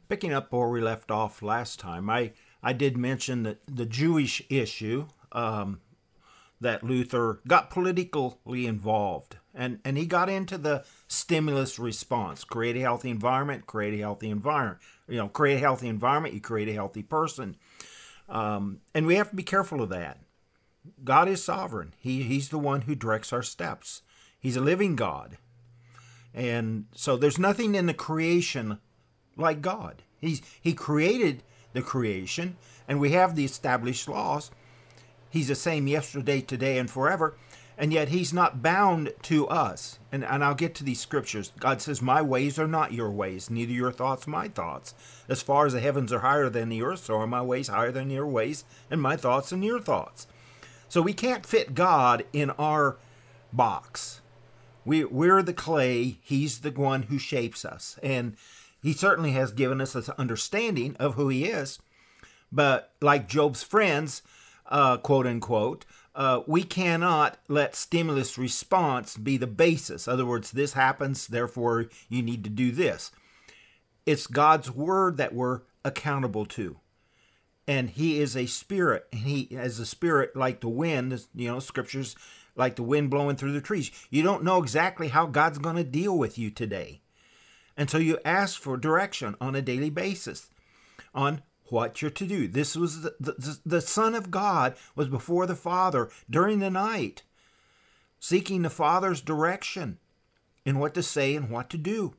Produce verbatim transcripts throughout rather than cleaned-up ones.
Picking up where we left off last time, I, I did mention that the Jewish issue, um, that Luther got politically involved. And, and he got into the stimulus response. Create a healthy environment, create a healthy environment. You know, create a healthy environment, you create a healthy person. Um, and we have to be careful of that. God is sovereign. He, he's the one who directs our steps. He's a living God. And so there's nothing in the creation like God. He's, he created the creation, and we have the established laws. He's the same yesterday, today, and forever, and yet he's not bound to us. And, and I'll get to these scriptures. God says, my ways are not your ways, neither your thoughts my thoughts. As far as the heavens are higher than the earth, so are my ways higher than your ways, and my thoughts than your thoughts. So we can't fit God in our box. We, we're the clay. He's the one who shapes us. And he certainly has given us an understanding of who he is. But like Job's friends, uh, quote unquote, uh, we cannot let stimulus response be the basis. In other words, this happens, therefore you need to do this. It's God's word that we're accountable to. And he is a spirit. And he, as a spirit, like the wind, you know, scriptures like the wind blowing through the trees. You don't know exactly how God's going to deal with you today. And so you ask for direction on a daily basis on what you're to do. This was the, the, the Son of God was before the Father during the night, seeking the Father's direction in what to say and what to do.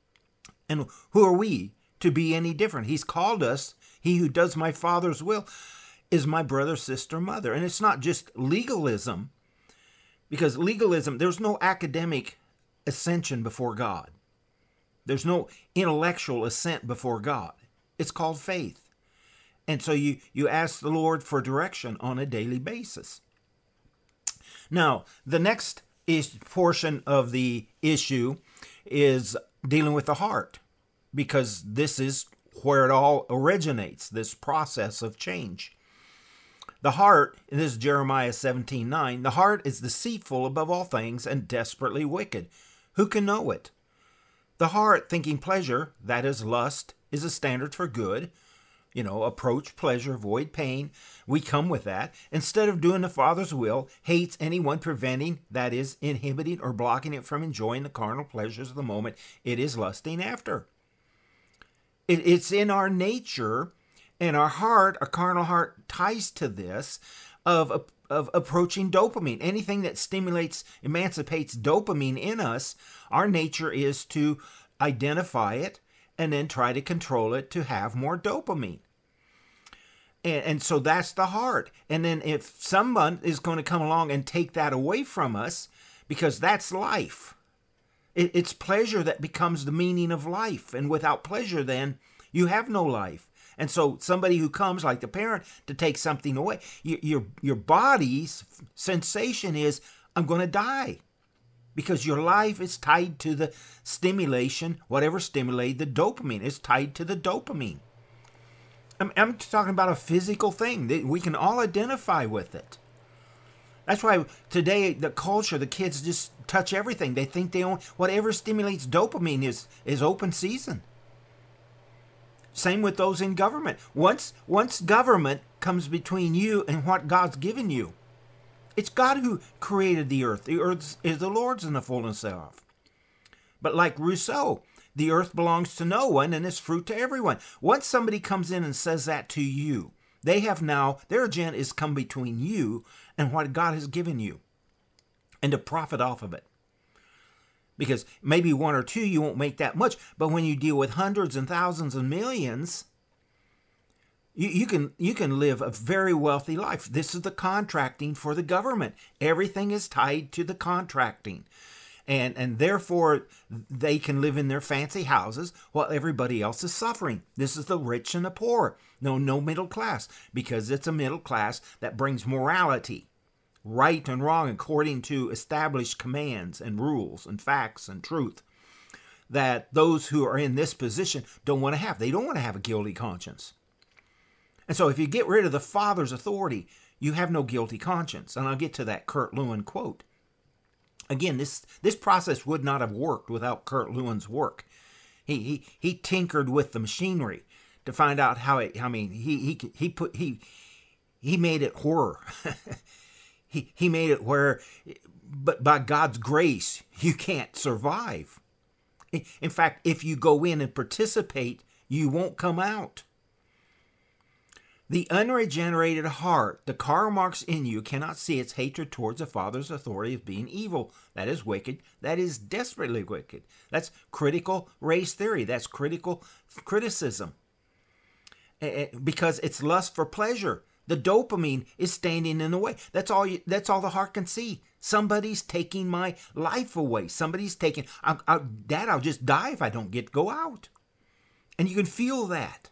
And who are we to be any different? He's called us, he who does my Father's will is my brother, sister, mother. And it's not just legalism, because legalism, there's no academic ascension before God. There's no intellectual assent before God. It's called faith. And so you, you ask the Lord for direction on a daily basis. Now, the next is, portion of the issue is dealing with the heart, because this is where it all originates, this process of change. The heart, and this is Jeremiah seventeen nine, the heart is deceitful above all things and desperately wicked. Who can know it? The heart, thinking pleasure, that is lust, is a standard for good. You know, approach pleasure, avoid pain. We come with that. Instead of doing the Father's will, hates anyone preventing, that is, inhibiting or blocking it from enjoying the carnal pleasures of the moment it is lusting after. It, it's in our nature, and our heart, our carnal heart, ties to this of, of approaching dopamine. Anything that stimulates, emancipates dopamine in us, our nature is to identify it and then try to control it to have more dopamine. And, and so that's the heart. And then if someone is going to come along and take that away from us, because that's life. It, it's pleasure that becomes the meaning of life. And without pleasure, then, you have no life. And so somebody who comes, like the parent, to take something away, your, your, your body's sensation is, I'm going to die. Because your life is tied to the stimulation, whatever stimulated the dopamine is tied to the dopamine. I'm, I'm talking about a physical thing that we can all identify with it. That's why today the culture, the kids just touch everything. They think they own whatever stimulates dopamine is is open season. Same with those in government. Once once government comes between you and what God's given you, it's God who created the earth. The earth is the Lord's and the fullness thereof. But like Rousseau, the earth belongs to no one and is fruit to everyone. Once somebody comes in and says that to you, they have now, their agenda is come between you and what God has given you and to profit off of it. Because maybe one or two, you won't make that much. But when you deal with hundreds and thousands and millions, You, you can you can live a very wealthy life. This is the contracting for the government. Everything is tied to the contracting. And, and therefore, they can live in their fancy houses while everybody else is suffering. This is the rich and the poor. No, no middle class, because it's a middle class that brings morality, right and wrong according to established commands and rules and facts and truth that those who are in this position don't want to have. They don't want to have a guilty conscience. And so if you get rid of the Father's authority, you have no guilty conscience. And I'll get to that Kurt Lewin quote. Again, this, this process would not have worked without Kurt Lewin's work. He he he tinkered with the machinery to find out how it. I mean, he he he put he he made it horror. he he made it where, but by God's grace, you can't survive. In fact, if you go in and participate, you won't come out. The unregenerated heart, the Karl Marx in you, cannot see its hatred towards the Father's authority as being evil. That is wicked. That is desperately wicked. That's critical race theory. That's critical criticism. Because it's lust for pleasure. The dopamine is standing in the way. That's all. You, that's all the heart can see. Somebody's taking my life away. Somebody's taking. I, I, Dad, I'll just die if I don't get to go out. And you can feel that.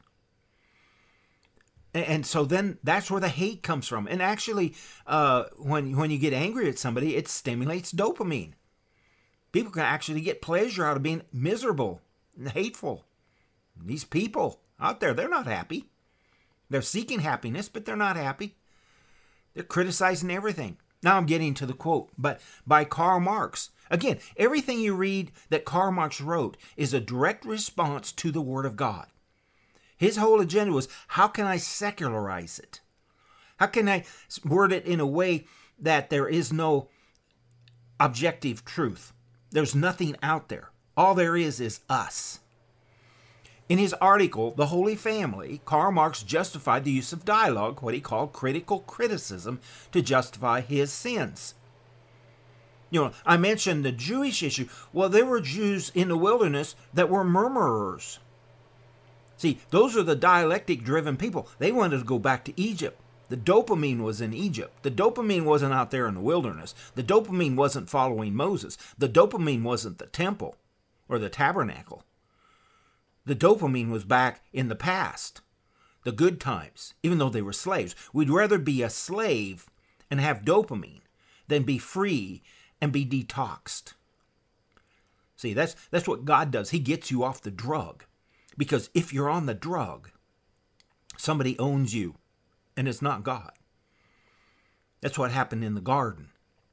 And so then that's where the hate comes from. And actually, uh, when when you get angry at somebody, it stimulates dopamine. People can actually get pleasure out of being miserable and hateful. These people out there, they're not happy. They're seeking happiness, but they're not happy. They're criticizing everything. Now I'm getting to the quote, but by Karl Marx. Again, everything you read that Karl Marx wrote is a direct response to the Word of God. His whole agenda was, how can I secularize it? How can I word it in a way that there is no objective truth? There's nothing out there. All there is is us. In his article, The Holy Family, Karl Marx justified the use of dialogue, what he called critical criticism, to justify his sins. You know, I mentioned the Jewish issue. Well, there were Jews in the wilderness that were murmurers. See, those are the dialectic-driven people. They wanted to go back to Egypt. The dopamine was in Egypt. The dopamine wasn't out there in the wilderness. The dopamine wasn't following Moses. The dopamine wasn't the temple or the tabernacle. The dopamine was back in the past, the good times, even though they were slaves. We'd rather be a slave and have dopamine than be free and be detoxed. See, that's that's what God does. He gets you off the drug. Because if you're on the drug, somebody owns you, and it's not God. That's what happened in the garden.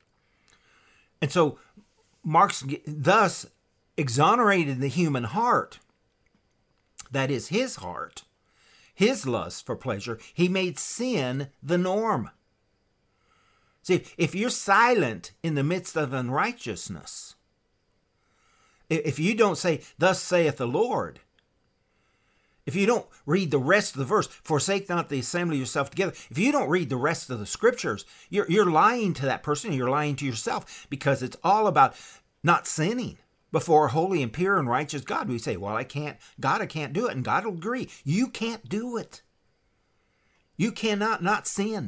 And so Marx thus exonerated the human heart. That is his heart, his lust for pleasure. He made sin the norm. See, if you're silent in the midst of unrighteousness, if you don't say, thus saith the Lord, if you don't read the rest of the verse, forsake not the assembly of yourself together, if you don't read the rest of the scriptures, you're, you're lying to that person, you're lying to yourself, because it's all about not sinning before a holy and pure and righteous God. We say, well, I can't, God, I can't do it. And God will agree. You can't do it. You cannot not sin.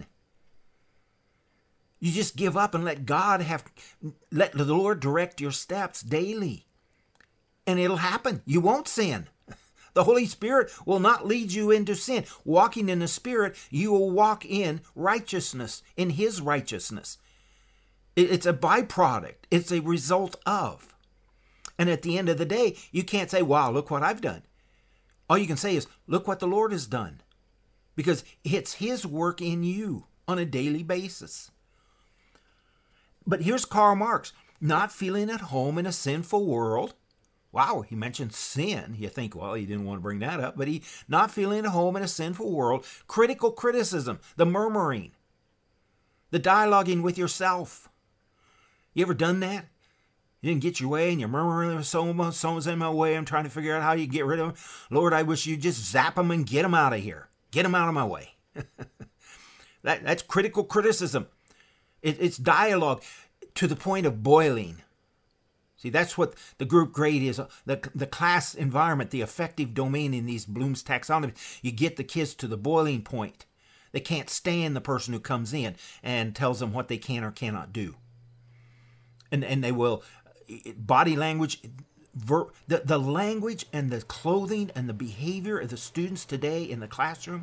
You just give up and let God have, let the Lord direct your steps daily. And it'll happen. You won't sin. The Holy Spirit will not lead you into sin. Walking in the Spirit, you will walk in righteousness, in His righteousness. It's a byproduct. It's a result of. And at the end of the day, you can't say, wow, look what I've done. All you can say is, look what the Lord has done. Because it's His work in you on a daily basis. But here's Karl Marx, not feeling at home in a sinful world. Wow, he mentioned sin. You think, well, he didn't want to bring that up. But he not feeling at home in a sinful world. Critical criticism, the murmuring, the dialoguing with yourself. You ever done that? You didn't get your way and you're murmuring, someone, someone's in my way. I'm trying to figure out how you get rid of them. Lord, I wish you'd just zap them and get them out of here. Get them out of my way. that, that's critical criticism. It, it's dialogue to the point of boiling. See, that's what the group grade is, the, the class environment, the affective domain in these Bloom's taxonomy. You get the kids to the boiling point. They can't stand the person who comes in and tells them what they can or cannot do. And and they will, body language, ver, the, the language and the clothing and the behavior of the students today in the classroom,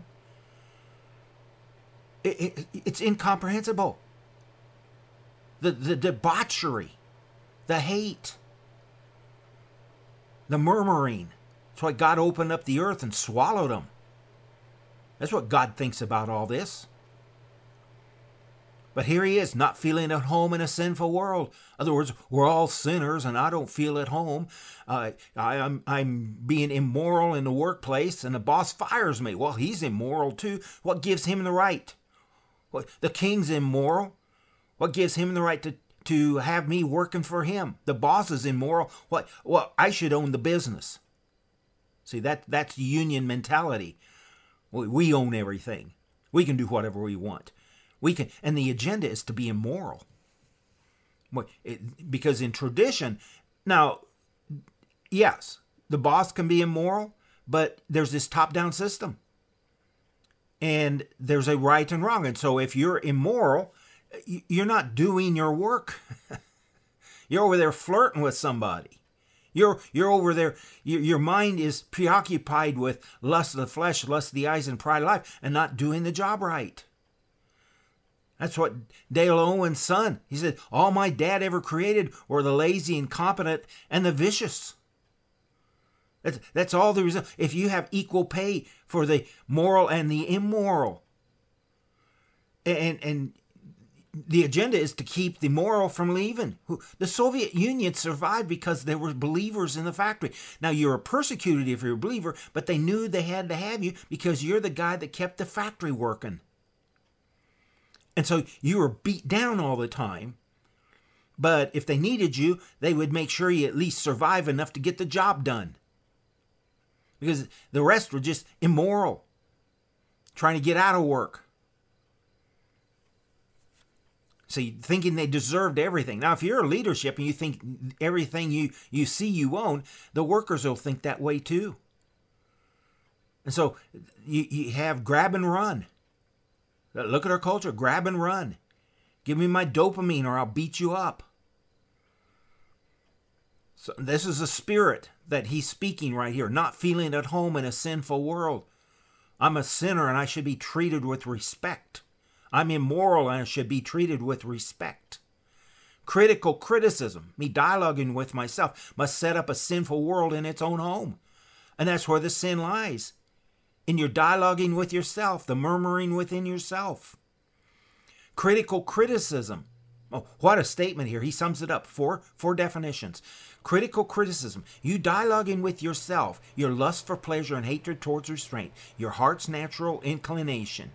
it, it, it's incomprehensible. The, the debauchery. The hate, the murmuring. That's why God opened up the earth and swallowed them. That's what God thinks about all this. But here he is, not feeling at home in a sinful world. In other words, we're all sinners, and I don't feel at home. Uh, I, I'm, I'm being immoral in the workplace, and the boss fires me. Well, he's immoral too. What gives him the right? Well, the king's immoral. What gives him the right to, to have me working for him? The boss is immoral. What? Well, I should own the business. See, that that's the union mentality. We, we own everything. We can do whatever we want. We can, and the agenda is to be immoral. Because in tradition, now, yes, the boss can be immoral, but there's this top-down system. And there's a right and wrong. And so if you're immoral, you're not doing your work. You're over there flirting with somebody. You're you're over there, your, your mind is preoccupied with lust of the flesh, lust of the eyes, and pride of life, and not doing the job right. That's what Dale Owen's son, he said, all my dad ever created were the lazy, incompetent, and the vicious. That's, that's all there is. If you have equal pay for the moral and the immoral, and, and the agenda is to keep the moral from leaving. The Soviet Union survived because there were believers in the factory. Now, you're persecuted if you're a believer, but they knew they had to have you because you're the guy that kept the factory working. And so you were beat down all the time. But if they needed you, they would make sure you at least survive enough to get the job done. Because the rest were just immoral, trying to get out of work. So thinking they deserved everything. Now, if you're a leadership and you think everything you, you see you own, the workers will think that way too. And so you, you have grab and run. Look at our culture, grab and run. Give me my dopamine or I'll beat you up. So this is a spirit that he's speaking right here, not feeling at home in a sinful world. I'm a sinner and I should be treated with respect. I'm immoral and I should be treated with respect. Critical criticism, me dialoguing with myself, must set up a sinful world in its own home. And that's where the sin lies. In your dialoguing with yourself, the murmuring within yourself. Critical criticism. Oh, what a statement here. He sums it up. Four, four definitions. Critical criticism. You dialoguing with yourself, your lust for pleasure and hatred towards restraint, your heart's natural inclination.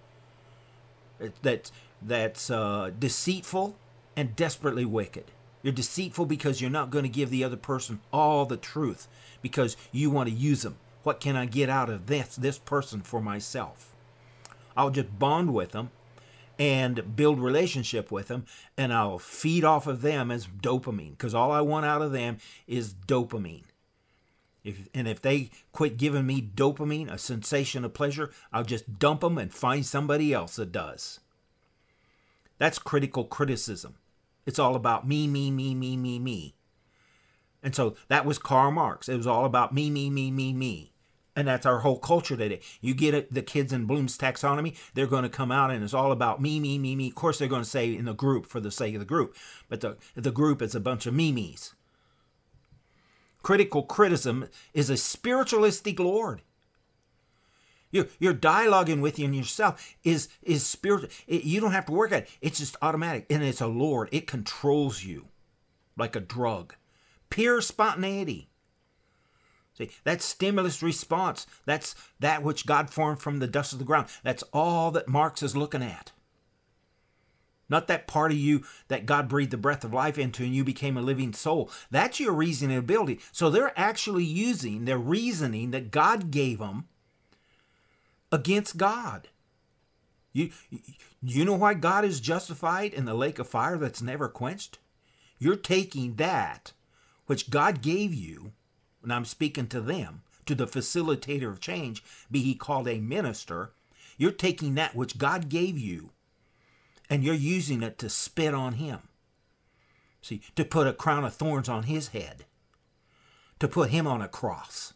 That, that's uh, deceitful and desperately wicked. You're deceitful because you're not going to give the other person all the truth because you want to use them. What can I get out of this, this person for myself? I'll just bond with them and build relationship with them, and I'll feed off of them as dopamine because all I want out of them is dopamine. If, and if they quit giving me dopamine, a sensation of pleasure, I'll just dump them and find somebody else that does. That's critical criticism. It's all about me, me, me, me, me, me. And so that was Karl Marx. It was all about me, me, me, me, me. And that's our whole culture today. You get it, the kids in Bloom's taxonomy, they're going to come out and it's all about me, me, me, me. Of course, they're going to say in the group for the sake of the group. But the, the group is a bunch of me-me's. Critical criticism is a spiritualistic lord. Your, your dialoguing within yourself is, is spiritual. It, you don't have to work at it. It's just automatic. And it's a lord. It controls you like a drug. Pure spontaneity. See, that's stimulus response. That's that which God formed from the dust of the ground. That's all that Marx is looking at. Not that part of you that God breathed the breath of life into and you became a living soul. That's your reasoning ability. So they're actually using their reasoning that God gave them against God. You, you know why God is justified in the lake of fire that's never quenched? You're taking that which God gave you, and I'm speaking to them, to the facilitator of change, be he called a minister. You're taking that which God gave you and you're using it to spit on him. See, to put a crown of thorns on his head. To put him on a cross.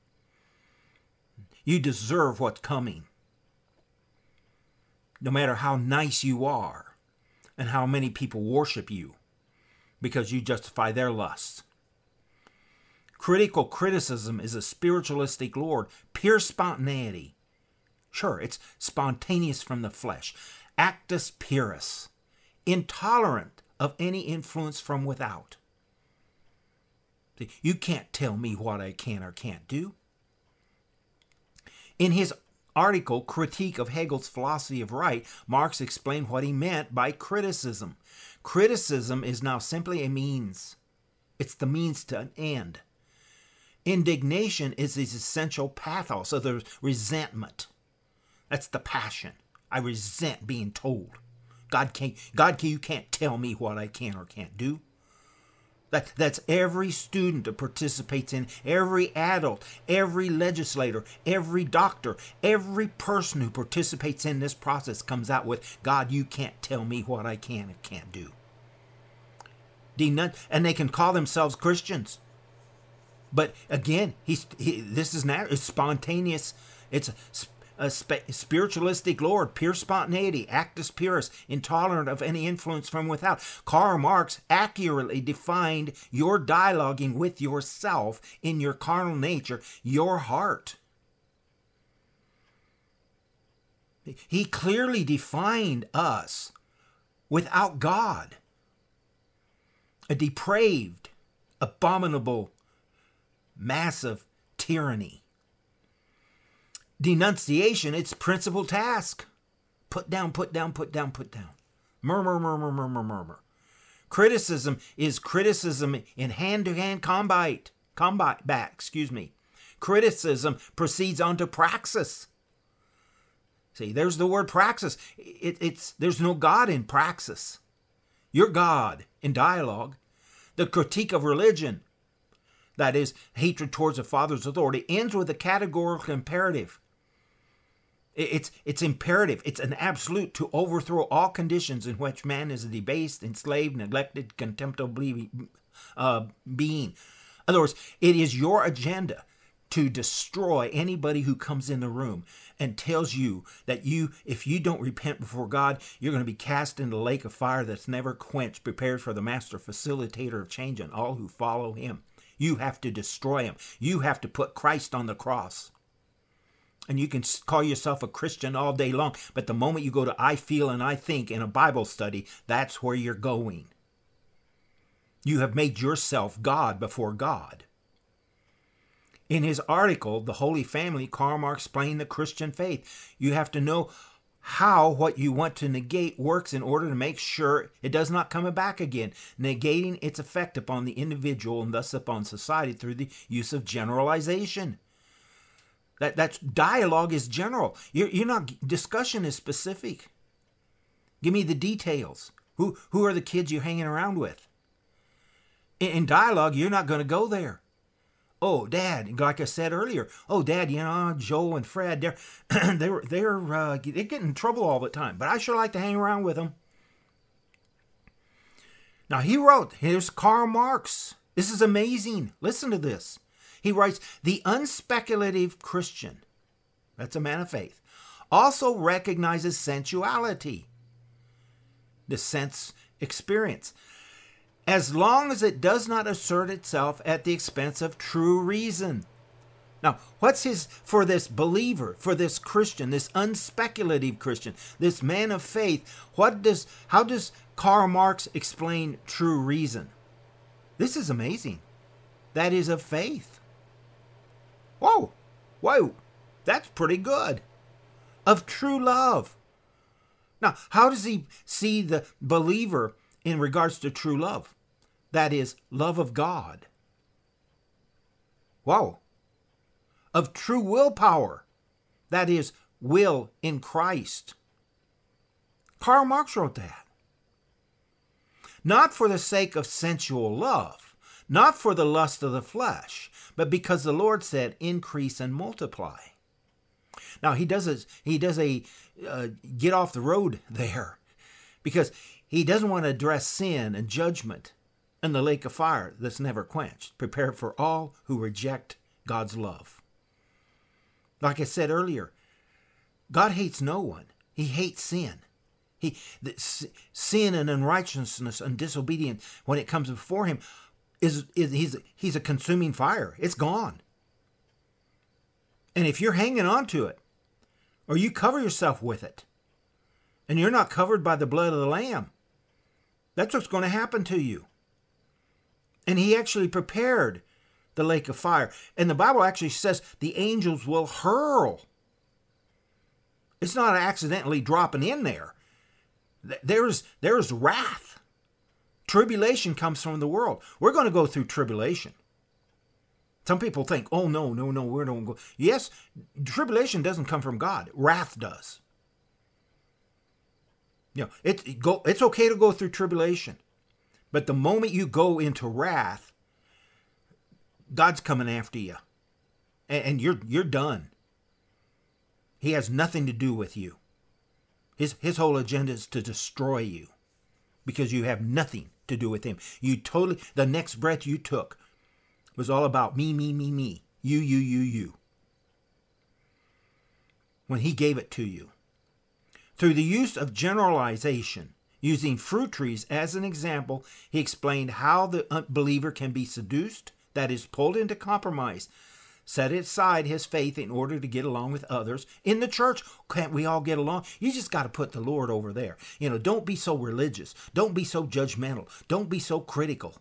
You deserve what's coming. No matter how nice you are and how many people worship you because you justify their lusts. Critical criticism is a spiritualistic lord. Pure spontaneity. Sure, it's spontaneous from the flesh. Actus purus. intolerant of any influence from without. See, you can't tell me what I can or can't do. In his article, Critique of Hegel's Philosophy of Right, Marx explained what he meant by criticism. Criticism is now simply a means. It's the means to an end. Indignation is the essential pathos of the resentment. That's the passion. I resent being told. God can't, God, you can't tell me what I can or can't do. That, that's every student that participates in, every adult, every legislator, every doctor, every person who participates in this process comes out with, God, you can't tell me what I can and can't do. And they can call themselves Christians. But again, he's, he, this is now, it's spontaneous. It's a, a sp- spiritualistic Lord, pure spontaneity, actus purus, intolerant of any influence from without. Karl Marx accurately defined your dialoguing with yourself in your carnal nature, your heart. He clearly defined us without God. A depraved, abominable, massive tyranny. Denunciation, its principal task. Put down, put down, put down, put down. Murmur, murmur, murmur, murmur. Criticism is criticism in hand-to-hand combat. Combat, back, excuse me. Criticism proceeds on to praxis. See, there's the word praxis. It, it's there's no God in praxis. You're God in dialogue. The critique of religion, that is, hatred towards the Father's authority, ends with a categorical imperative. It's, it's imperative. It's an absolute to overthrow all conditions in which man is a debased, enslaved, neglected, contemptible uh, being. In other words, it is your agenda to destroy anybody who comes in the room and tells you that you, if you don't repent before God, you're going to be cast into the lake of fire that's never quenched, prepared for the master facilitator of change and all who follow him. You have to destroy him. You have to put Christ on the cross. And you can call yourself a Christian all day long, but the moment you go to I feel and I think in a Bible study, that's where you're going. You have made yourself God before God. In his article, The Holy Family, Karl Marx explained the Christian faith. You have to know how what you want to negate works in order to make sure it does not come back again, negating its effect upon the individual and thus upon society through the use of generalization. That that's dialogue is general. You're, you're not, discussion is specific. Give me the details. Who who are the kids you're hanging around with? In, in dialogue, you're not going to go there. Oh, Dad, like I said earlier, oh, Dad, you know, Joe and Fred, they're they're they're uh, they get in trouble all the time, but I sure like to hang around with them. Now he wrote, here's Karl Marx. This is amazing. Listen to this. He writes, the unspeculative Christian, that's a man of faith, also recognizes sensuality, the sense experience, as long as it does not assert itself at the expense of true reason. Now, what's his, for this believer, for this Christian, this unspeculative Christian, this man of faith, what does, how does Karl Marx explain true reason? This is amazing. That is of faith. Whoa, whoa, that's pretty good. Of true love. Now, how does he see the believer in regards to true love? That is, love of God. Whoa. Of true willpower. That is, will in Christ. Karl Marx wrote that. Not for the sake of sensual love, not for the lust of the flesh, but because the Lord said, increase and multiply. Now, he does a, he does a uh, get off the road there, because he doesn't want to address sin and judgment and the lake of fire that's never quenched, prepared for all who reject God's love. Like I said earlier, God hates no one. He hates sin. He the, sin and unrighteousness and disobedience, when it comes before him, is, is he's he's a consuming fire. It's gone. And if you're hanging on to it, or you cover yourself with it, and you're not covered by the blood of the Lamb, That's what's going to happen to you. And he actually prepared the lake of fire. And the Bible actually says the angels will hurl. It's not accidentally dropping in there. There's, there's wrath. Tribulation comes from the world. We're going to go through tribulation. Some people think, oh, no, no, no, we don't go. Yes, tribulation doesn't come from God. Wrath does. You know, it, it go, it's okay to go through tribulation. But the moment you go into wrath, God's coming after you. And, and you're you're done. He has nothing to do with you. His, his whole agenda is to destroy you. Because you have nothing to do with him. You totally, the next breath you took was all about me, me, me, me. You, you, you, you. When he gave it to you. Through the use of generalization, using fruit trees as an example, he explained how the unbeliever can be seduced, that is, pulled into compromise, set aside his faith in order to get along with others. In the church, can't we all get along? You just got to put the Lord over there. You know, don't be so religious. Don't be so judgmental. Don't be so critical.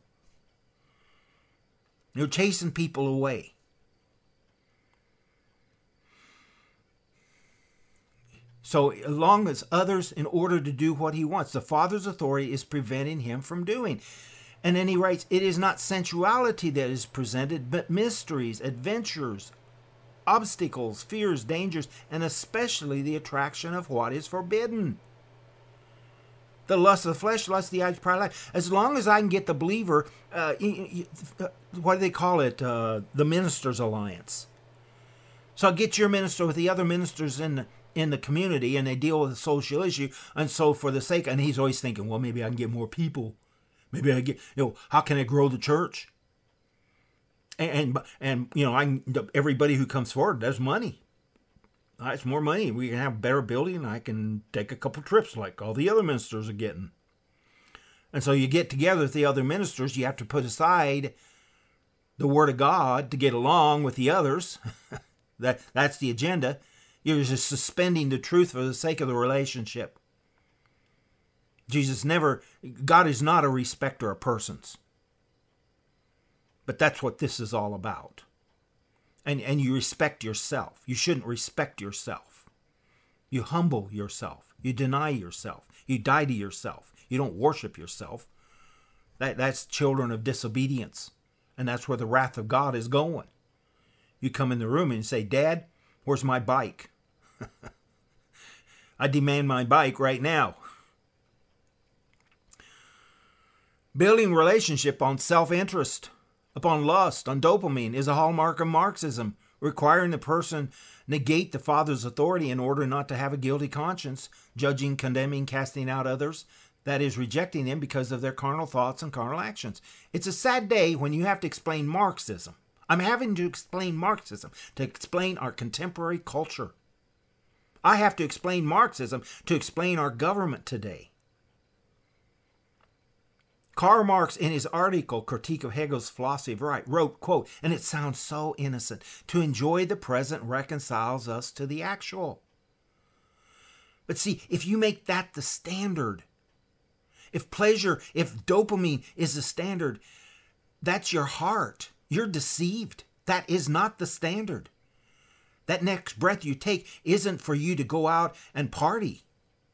You're chasing people away. So as long as others, in order to do what he wants, the Father's authority is preventing him from doing. And then he writes, it is not sensuality that is presented, but mysteries, adventures, obstacles, fears, dangers, and especially the attraction of what is forbidden. The lust of the flesh, lust of the eyes, pride of life. As long as I can get the believer, uh, what do they call it? Uh, the minister's alliance. So I'll get your minister with the other ministers in the, in the community, and they deal with a social issue. And so for the sake, and he's always thinking, well, maybe I can get more people. Maybe I get, you know, how can I grow the church? And, and, and you know, I can, everybody who comes forward, there's money. It's more money. We can have a better building. I can take a couple trips like all the other ministers are getting. And so you get together with the other ministers. You have to put aside the Word of God to get along with the others. that That's the agenda. You're just suspending the truth for the sake of the relationship. Jesus never, God is not a respecter of persons. But that's what this is all about. And, and you respect yourself. You shouldn't respect yourself. You humble yourself. You deny yourself. You die to yourself. You don't worship yourself. That, that's children of disobedience. And that's where the wrath of God is going. You come in the room and you say, Dad, where's my bike? I demand my bike right now. Building relationship on self-interest, upon lust, on dopamine is a hallmark of Marxism, requiring the person negate the Father's authority in order not to have a guilty conscience, judging, condemning, casting out others, that is, rejecting them because of their carnal thoughts and carnal actions. It's a sad day when you have to explain Marxism. I'm having to explain Marxism to explain our contemporary culture. I have to explain Marxism to explain our government today. Karl Marx, in his article, Critique of Hegel's Philosophy of Right, wrote, quote, and it sounds so innocent, to enjoy the present reconciles us to the actual. But see, if you make that the standard, if pleasure, if dopamine is the standard, that's your heart. You're deceived. That is not the standard. That next breath you take isn't for you to go out and party.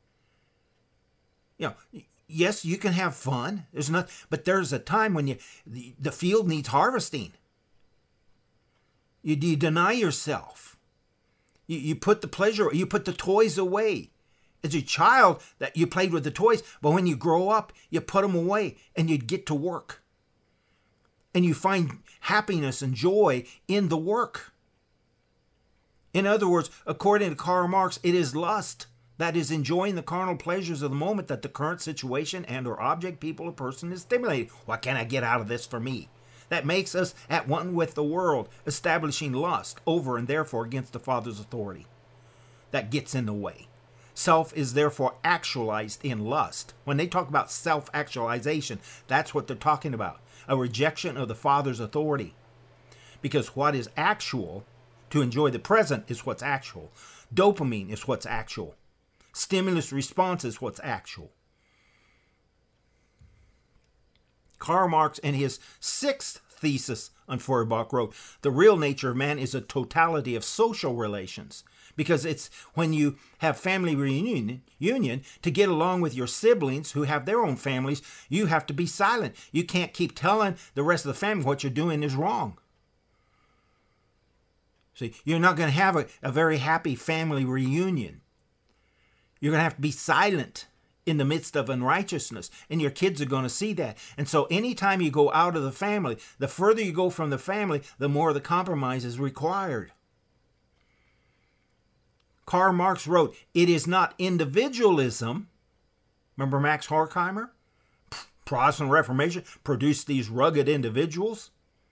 You know, yes, you can have fun. There's not, but there's a time when you the, the field needs harvesting. You, you deny yourself. You, you put the pleasure, you put the toys away. As a child, that you played with the toys, but when you grow up, you put them away and you get to work. And you find happiness and joy in the work. In other words, according to Karl Marx, it is lust. That is enjoying the carnal pleasures of the moment that the current situation and or object, people, or person is stimulating. What can I get out of this for me? That makes us at one with the world, establishing lust over and therefore against the Father's authority. That gets in the way. Self is therefore actualized in lust. When they talk about self-actualization, that's what they're talking about. A rejection of the Father's authority. Because what is actual, to enjoy the present, is what's actual. Dopamine is what's actual. Stimulus response is what's actual. Karl Marx, in his sixth thesis on Feuerbach, wrote, the real nature of man is a totality of social relations. Because it's when you have family reunion, union, to get along with your siblings who have their own families, you have to be silent. You can't keep telling the rest of the family what you're doing is wrong. See, you're not going to have a, a very happy family reunion. You're going to have to be silent in the midst of unrighteousness, and your kids are going to see that. And so anytime you go out of the family, the further you go from the family, the more the compromise is required. Karl Marx wrote, it is not individualism. Remember Max Horkheimer? Protestant Reformation produced these rugged individuals.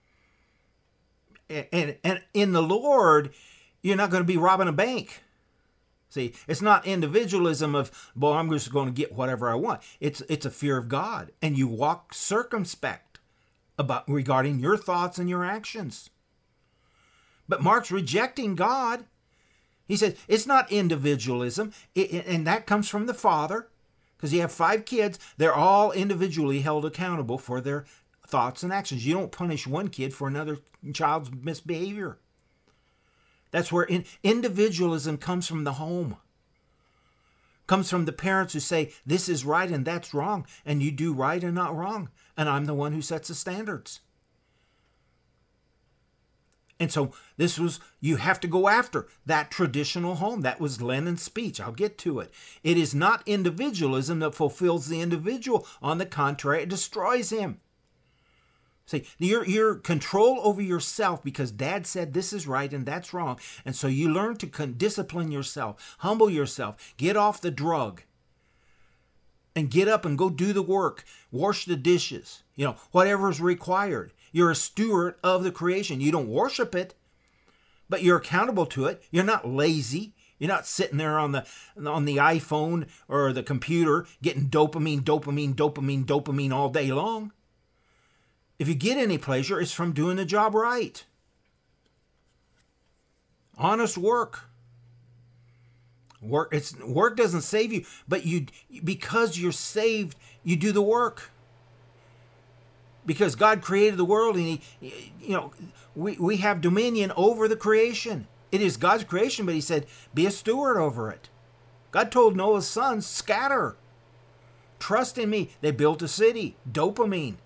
And, and, and in the Lord, you're not going to be robbing a bank. See, it's not individualism of, well, I'm just going to get whatever I want. It's it's a fear of God. And you walk circumspect about regarding your thoughts and your actions. But Marx rejecting God, he said, it's not individualism, it, and that comes from the Father, because you have five kids. They're all individually held accountable for their thoughts and actions. You don't punish one kid for another child's misbehavior. That's where in, individualism comes from the home. Comes from the parents who say, this is right and that's wrong, and you do right and not wrong, and I'm the one who sets the standards. And so this was, you have to go after that traditional home. That was Lenin's speech. I'll get to it. It is not individualism that fulfills the individual. On the contrary, it destroys him. See, your, your control over yourself, because Dad said this is right and that's wrong. And so you learn to con- discipline yourself, humble yourself, get off the drug, and get up and go do the work, wash the dishes, you know, whatever is required. You're a steward of the creation. You don't worship it, but you're accountable to it. You're not lazy. You're not sitting there on the on the iPhone or the computer getting dopamine, dopamine, dopamine, dopamine all day long. If you get any pleasure, it's from doing the job right. Honest work. Work it's work doesn't save you, but you because you're saved, you do the work. Because God created the world, and he, you know, we, we have dominion over the creation. It is God's creation, but he said, be a steward over it. God told Noah's sons, scatter. Trust in me. They built a city. Dopamine.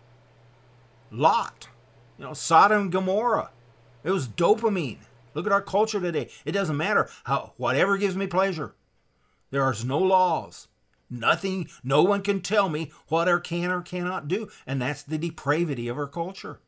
Lot. You know, Sodom and Gomorrah. It was dopamine. Look at our culture today. It doesn't matter how, whatever gives me pleasure. There are no laws. Nothing, no one can tell me what I can or cannot do. And that's the depravity of our culture.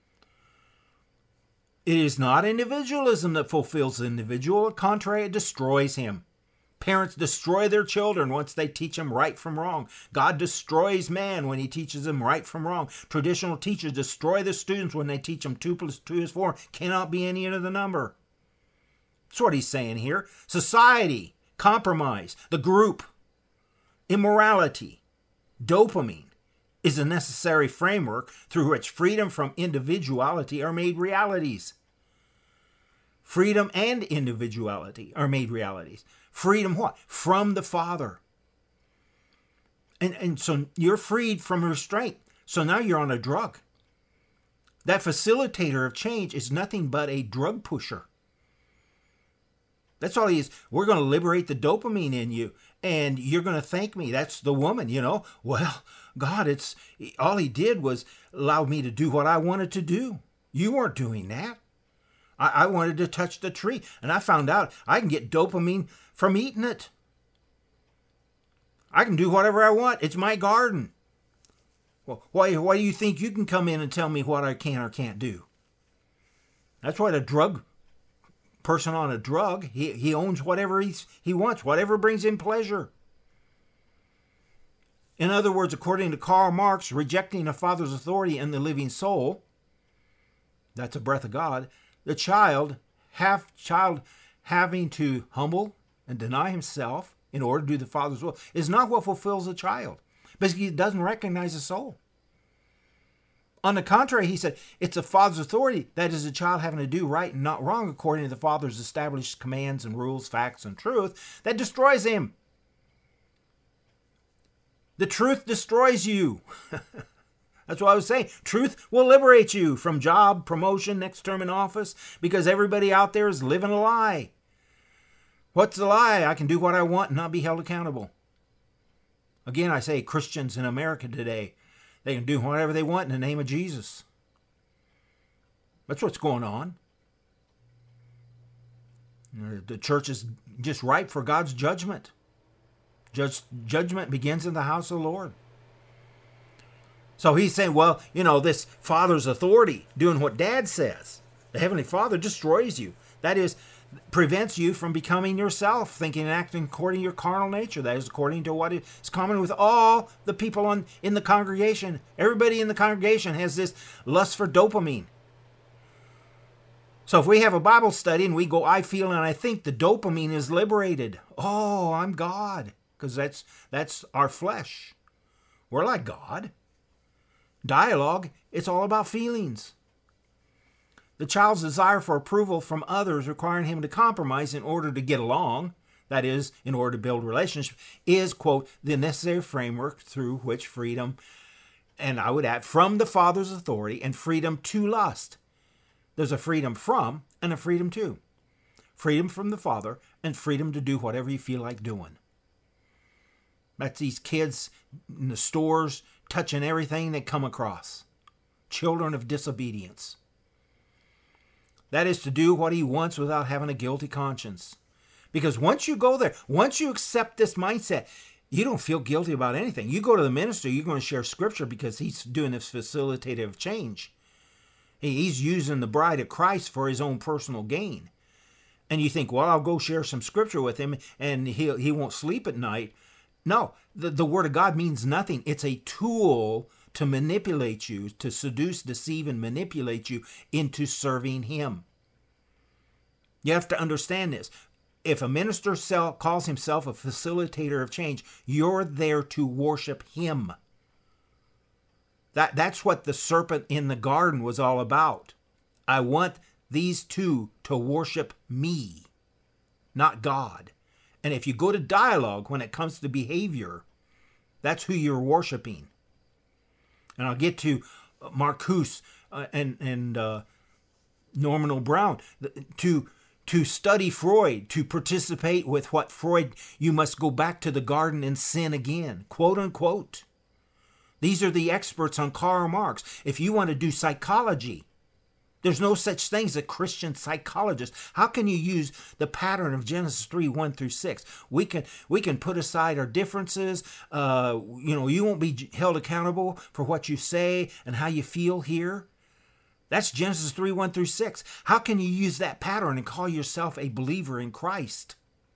It is not individualism that fulfills the individual. On the contrary, it destroys him. Parents destroy their children once they teach them right from wrong. God destroys man when he teaches them right from wrong. Traditional teachers destroy the students when they teach them two plus two is four. Cannot be any other number. That's what he's saying here. Society, compromise, the group, immorality, dopamine is a necessary framework through which freedom from individuality are made realities. Freedom and individuality are made realities. Freedom what? From the Father. And, and so you're freed from restraint. So now you're on a drug. That facilitator of change is nothing but a drug pusher. That's all he is. We're going to liberate the dopamine in you, and you're going to thank me. That's the woman, you know. Well, God, it's all he did was allow me to do what I wanted to do. You weren't doing that. I, I wanted to touch the tree, and I found out I can get dopamine from eating it. I can do whatever I want. It's my garden. Well, why, why do you think you can come in and tell me what I can or can't do? That's what a drug person on a drug, he, he owns whatever he's, he wants, whatever brings him pleasure. In other words, according to Karl Marx, rejecting a father's authority in the living soul, that's a breath of God, the child, half child having to humble and deny himself in order to do the father's will, is not what fulfills the child, because he doesn't recognize the soul. On the contrary, he said, it's the father's authority, that is the child having to do right and not wrong according to the father's established commands and rules, facts, and truth, that destroys him. The truth destroys you. That's what I was saying. Truth will liberate you from job, promotion, next term in office, because everybody out there is living a lie. What's the lie? I can do what I want and not be held accountable. Again, I say Christians in America today, they can do whatever they want in the name of Jesus. That's what's going on. The church is just ripe for God's judgment. Judge, judgment begins in the house of the Lord. So he's saying, well, you know, this father's authority, doing what dad says. The Heavenly Father destroys you. That is, prevents you from becoming yourself, thinking and acting according to your carnal nature. That is according to what is common with all the people on, in the congregation. Everybody in the congregation has this lust for dopamine. So if we have a Bible study and we go, I feel and I think, the dopamine is liberated. Oh, I'm God. Because that's that's our flesh. We're like God. Dialogue, it's all about feelings. The child's desire for approval from others, requiring him to compromise in order to get along, that is, in order to build relationships, is, quote, the necessary framework through which freedom, and I would add, from the Father's authority and freedom to lust. There's a freedom from and a freedom to. Freedom from the Father and freedom to do whatever you feel like doing. That's these kids in the stores touching everything they come across. Children of disobedience. That is to do what he wants without having a guilty conscience. Because once you go there, once you accept this mindset, you don't feel guilty about anything. You go to the minister, you're going to share scripture because he's doing this facilitative change. He's using the bride of Christ for his own personal gain. And you think, well, I'll go share some scripture with him and he he won't sleep at night. No, the, the word of God means nothing. It's a tool to manipulate you, to seduce, deceive, and manipulate you into serving him. You have to understand this. If a minister calls himself a facilitator of change, you're there to worship him. That, that's what the serpent in the garden was all about. I want these two to worship me, not God. And if you go to dialogue when it comes to behavior, that's who you're worshiping. And I'll get to Marcuse uh, and, and uh, Norman O. Brown. To, to study Freud, to participate with what Freud, you must go back to the garden and sin again, quote unquote. These are the experts on Karl Marx. If you want to do psychology, there's no such thing as a Christian psychologist. How can you use the pattern of Genesis three, one through six? We can we can put aside our differences. Uh, you know, you won't be held accountable for what you say and how you feel here. That's Genesis three, one through six. How can you use that pattern and call yourself a believer in Christ?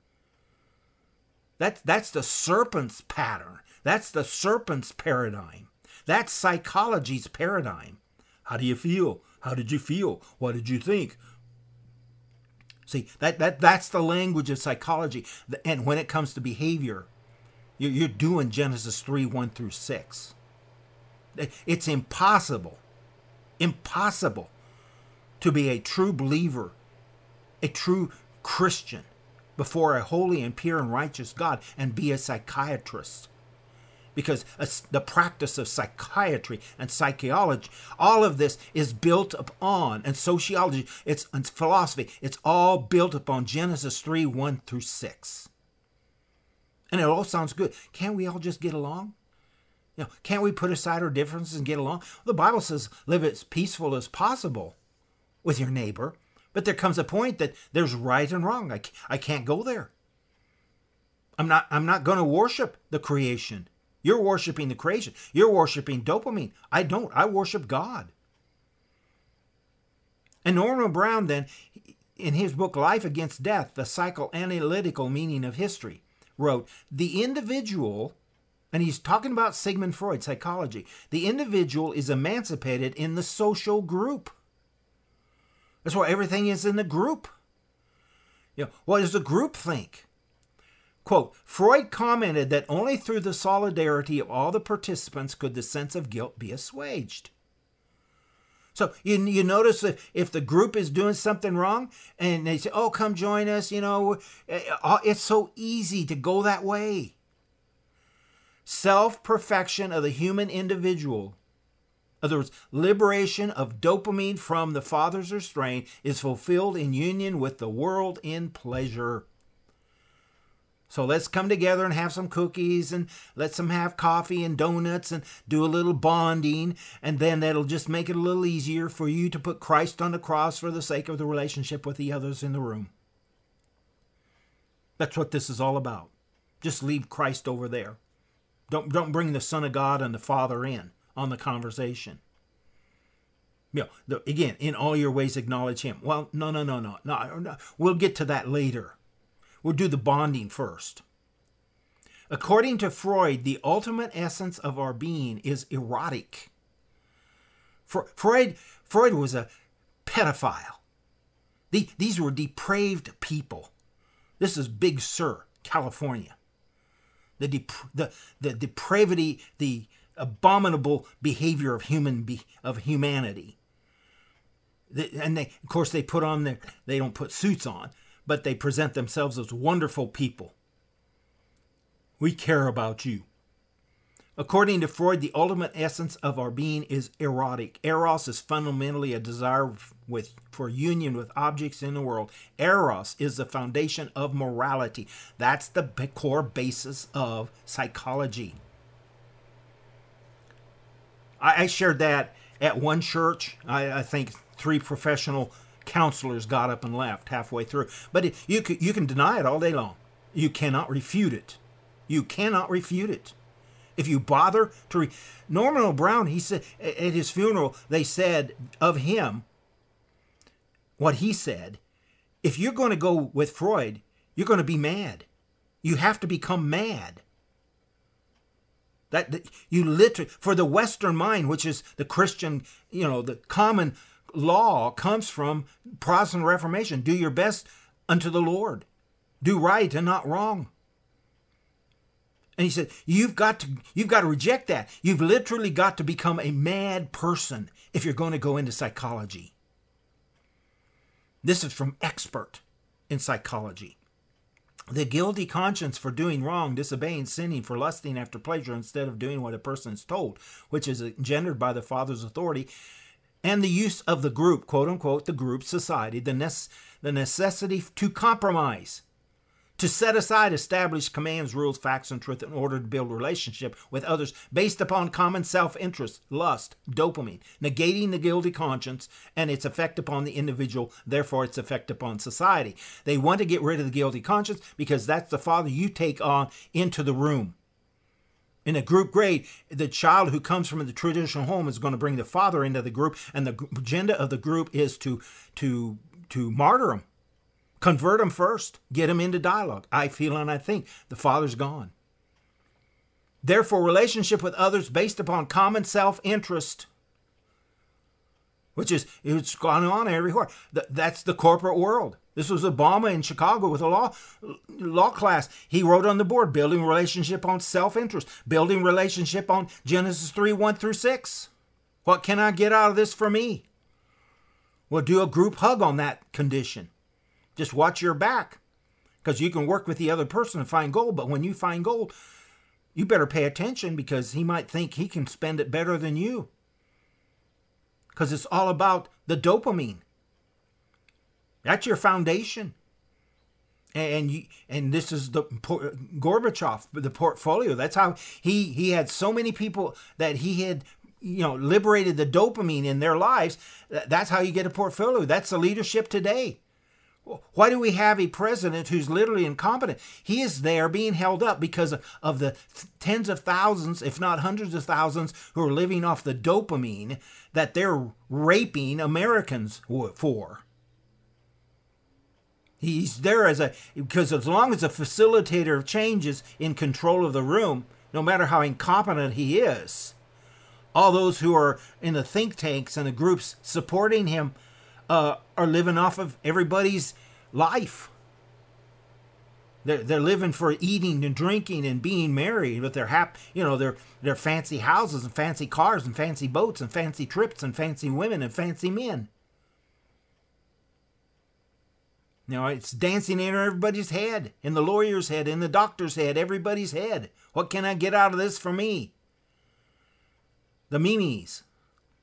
That, that's the serpent's pattern. That's the serpent's paradigm. That's psychology's paradigm. How do you feel? How did you feel? What did you think? See, that, that that's the language of psychology. And when it comes to behavior, you're, you're doing Genesis three, one through six. It's impossible, impossible to be a true believer, a true Christian before a holy and pure and righteous God and be a psychiatrist. Because the practice of psychiatry and psychology, all of this is built upon, and sociology, it's and philosophy, it's all built upon Genesis three, one through six. And it all sounds good. Can't we all just get along? You know, can't we put aside our differences and get along? The Bible says live as peaceful as possible with your neighbor, but there comes a point that there's right and wrong. I, I can't go there. I'm not, I'm not going to worship the creation. You're worshiping the creation. You're worshiping dopamine. I don't. I worship God. And Norman Brown then, in his book Life Against Death, The Psychoanalytical Meaning of History, wrote, the individual, and he's talking about Sigmund Freud, psychology, the individual is emancipated in the social group. That's why everything is in the group. You know, what does the group think? Quote, Freud commented that only through the solidarity of all the participants could the sense of guilt be assuaged. So you, you notice that if the group is doing something wrong and they say, oh, come join us, you know, it's so easy to go that way. Self-perfection of the human individual In other words, liberation of dopamine from the Father's restraint is fulfilled in union with the world in pleasure. So let's come together and have some cookies, and let's them have coffee and donuts and do a little bonding, and then that'll just make it a little easier for you to put Christ on the cross for the sake of the relationship with the others in the room. That's what this is all about. Just leave Christ over there. Don't, don't bring the Son of God and the Father in on the conversation. You know, the, again, in all your ways acknowledge him. Well, no, no, no, no, no, no. We'll get to that later. We'll do the bonding first. According to Freud, the ultimate essence of our being is erotic. Freud, Freud was a pedophile. The, these were depraved people. This is Big Sur, California. The, dep- the, the depravity, the abominable behavior of human be- of humanity. The, and they, of course, they put on their, they don't put suits on, but they present themselves as wonderful people. We care about you. According to Freud, the ultimate essence of our being is erotic. Eros is fundamentally a desire with, for union with objects in the world. Eros is the foundation of morality. That's the core basis of psychology. I, I shared that at one church. I, I think three professional counselors got up and left halfway through. But it, you, can, you can deny it all day long. You cannot refute it. You cannot refute it. If you bother to read, Norman O'Brien, he said at his funeral, they said of him what he said. If you're going to go with Freud, you're going to be mad. You have to become mad. That, that you literally, for the Western mind, which is the Christian, you know, the common law comes from Protestant Reformation. Do your best unto the Lord. Do right and not wrong. And he said, you've got to you've got to reject that. You've literally got to become a mad person if you're going to go into psychology. This is from expert in psychology. The guilty conscience for doing wrong, disobeying, sinning, for lusting after pleasure instead of doing what a person is told, which is engendered by the Father's authority, and the use of the group, quote unquote, the group society, the, nece- the necessity to compromise, to set aside established commands, rules, facts, and truth in order to build relationship with others based upon common self-interest, lust, dopamine, negating the guilty conscience and its effect upon the individual, therefore its effect upon society. They want to get rid of the guilty conscience because that's the father you take on into the room. In a group grade, the child who comes from the traditional home is going to bring the father into the group, and the agenda of the group is to, to, to martyr him. Convert them first. Get them into dialogue. I feel and I think. The father's gone. Therefore, relationship with others based upon common self-interest, which is, it's gone on everywhere. That's the corporate world. This was Obama in Chicago with a law law class. He wrote on the board, building relationship on self-interest, building relationship on Genesis three, one through six. What can I get out of this for me? We'll do a group hug on that condition. Just watch your back, because you can work with the other person and find gold. But when you find gold, you better pay attention, because he might think he can spend it better than you. Because it's all about the dopamine. That's your foundation. And you, and this is the Gorbachev, the portfolio. That's how he, he had so many people that he had, you know, liberated the dopamine in their lives. That's how you get a portfolio. That's the leadership today. Why do we have a president who's literally incompetent? He is there being held up because of the tens of thousands, if not hundreds of thousands, who are living off the dopamine that they're raping Americans for. He's there as a, because as long as a facilitator of change is in control of the room, no matter how incompetent he is, all those who are in the think tanks and the groups supporting him Uh, are living off of everybody's life. They're, they're living for eating and drinking and being merry with their hap, you know, their their fancy houses and fancy cars and fancy boats and fancy trips and fancy women and fancy men. You know, it's dancing in everybody's head, in the lawyer's head, in the doctor's head, everybody's head. What can I get out of this for me? The memes.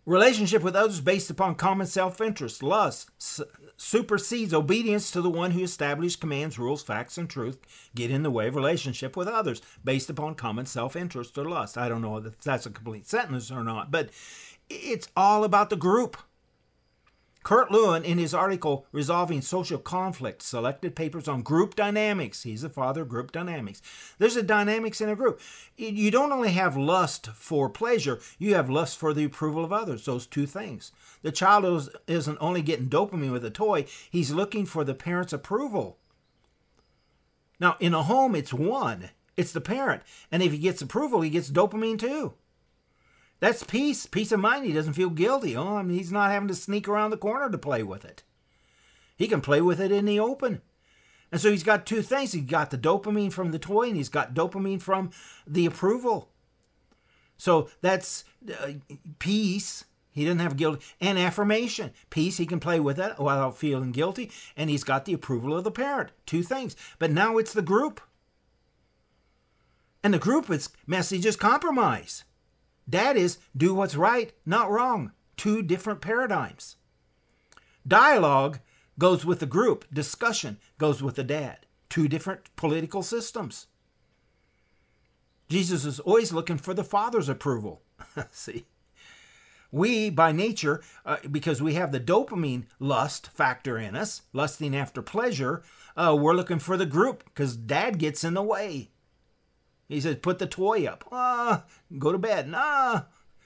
Relationship with others based upon common self-interest, lust, su- supersedes obedience to the one who established commands, rules, facts, and truth. Get in the way of relationship with others based upon common self-interest or lust. I don't know if that's a complete sentence or not, but it's all about the group. Kurt Lewin, in his article, Resolving Social Conflict, selected papers on group dynamics. He's the father of group dynamics. There's a dynamics in a group. You don't only have lust for pleasure, you have lust for the approval of others, those two things. The child isn't only getting dopamine with a toy, he's looking for the parent's approval. Now, in a home, it's one. It's the parent. And if he gets approval, he gets dopamine too. That's peace, peace of mind. He doesn't feel guilty. Oh, I mean, he's not having to sneak around the corner to play with it. He can play with it in the open. And so he's got two things. He's got the dopamine from the toy, and he's got dopamine from the approval. So that's uh, peace. He doesn't have guilt. And affirmation. Peace, he can play with it without feeling guilty. And he's got the approval of the parent. Two things. But now it's the group. And the group is message is compromise. Dad is do what's right, not wrong. Two different paradigms. Dialogue goes with the group. Discussion goes with the dad. Two different political systems. Jesus is always looking for the Father's approval. See? We, by nature, uh, because we have the dopamine lust factor in us, lusting after pleasure, uh, we're looking for the group because Dad gets in the way. He says, put the toy up. Ah, go to bed. Nah.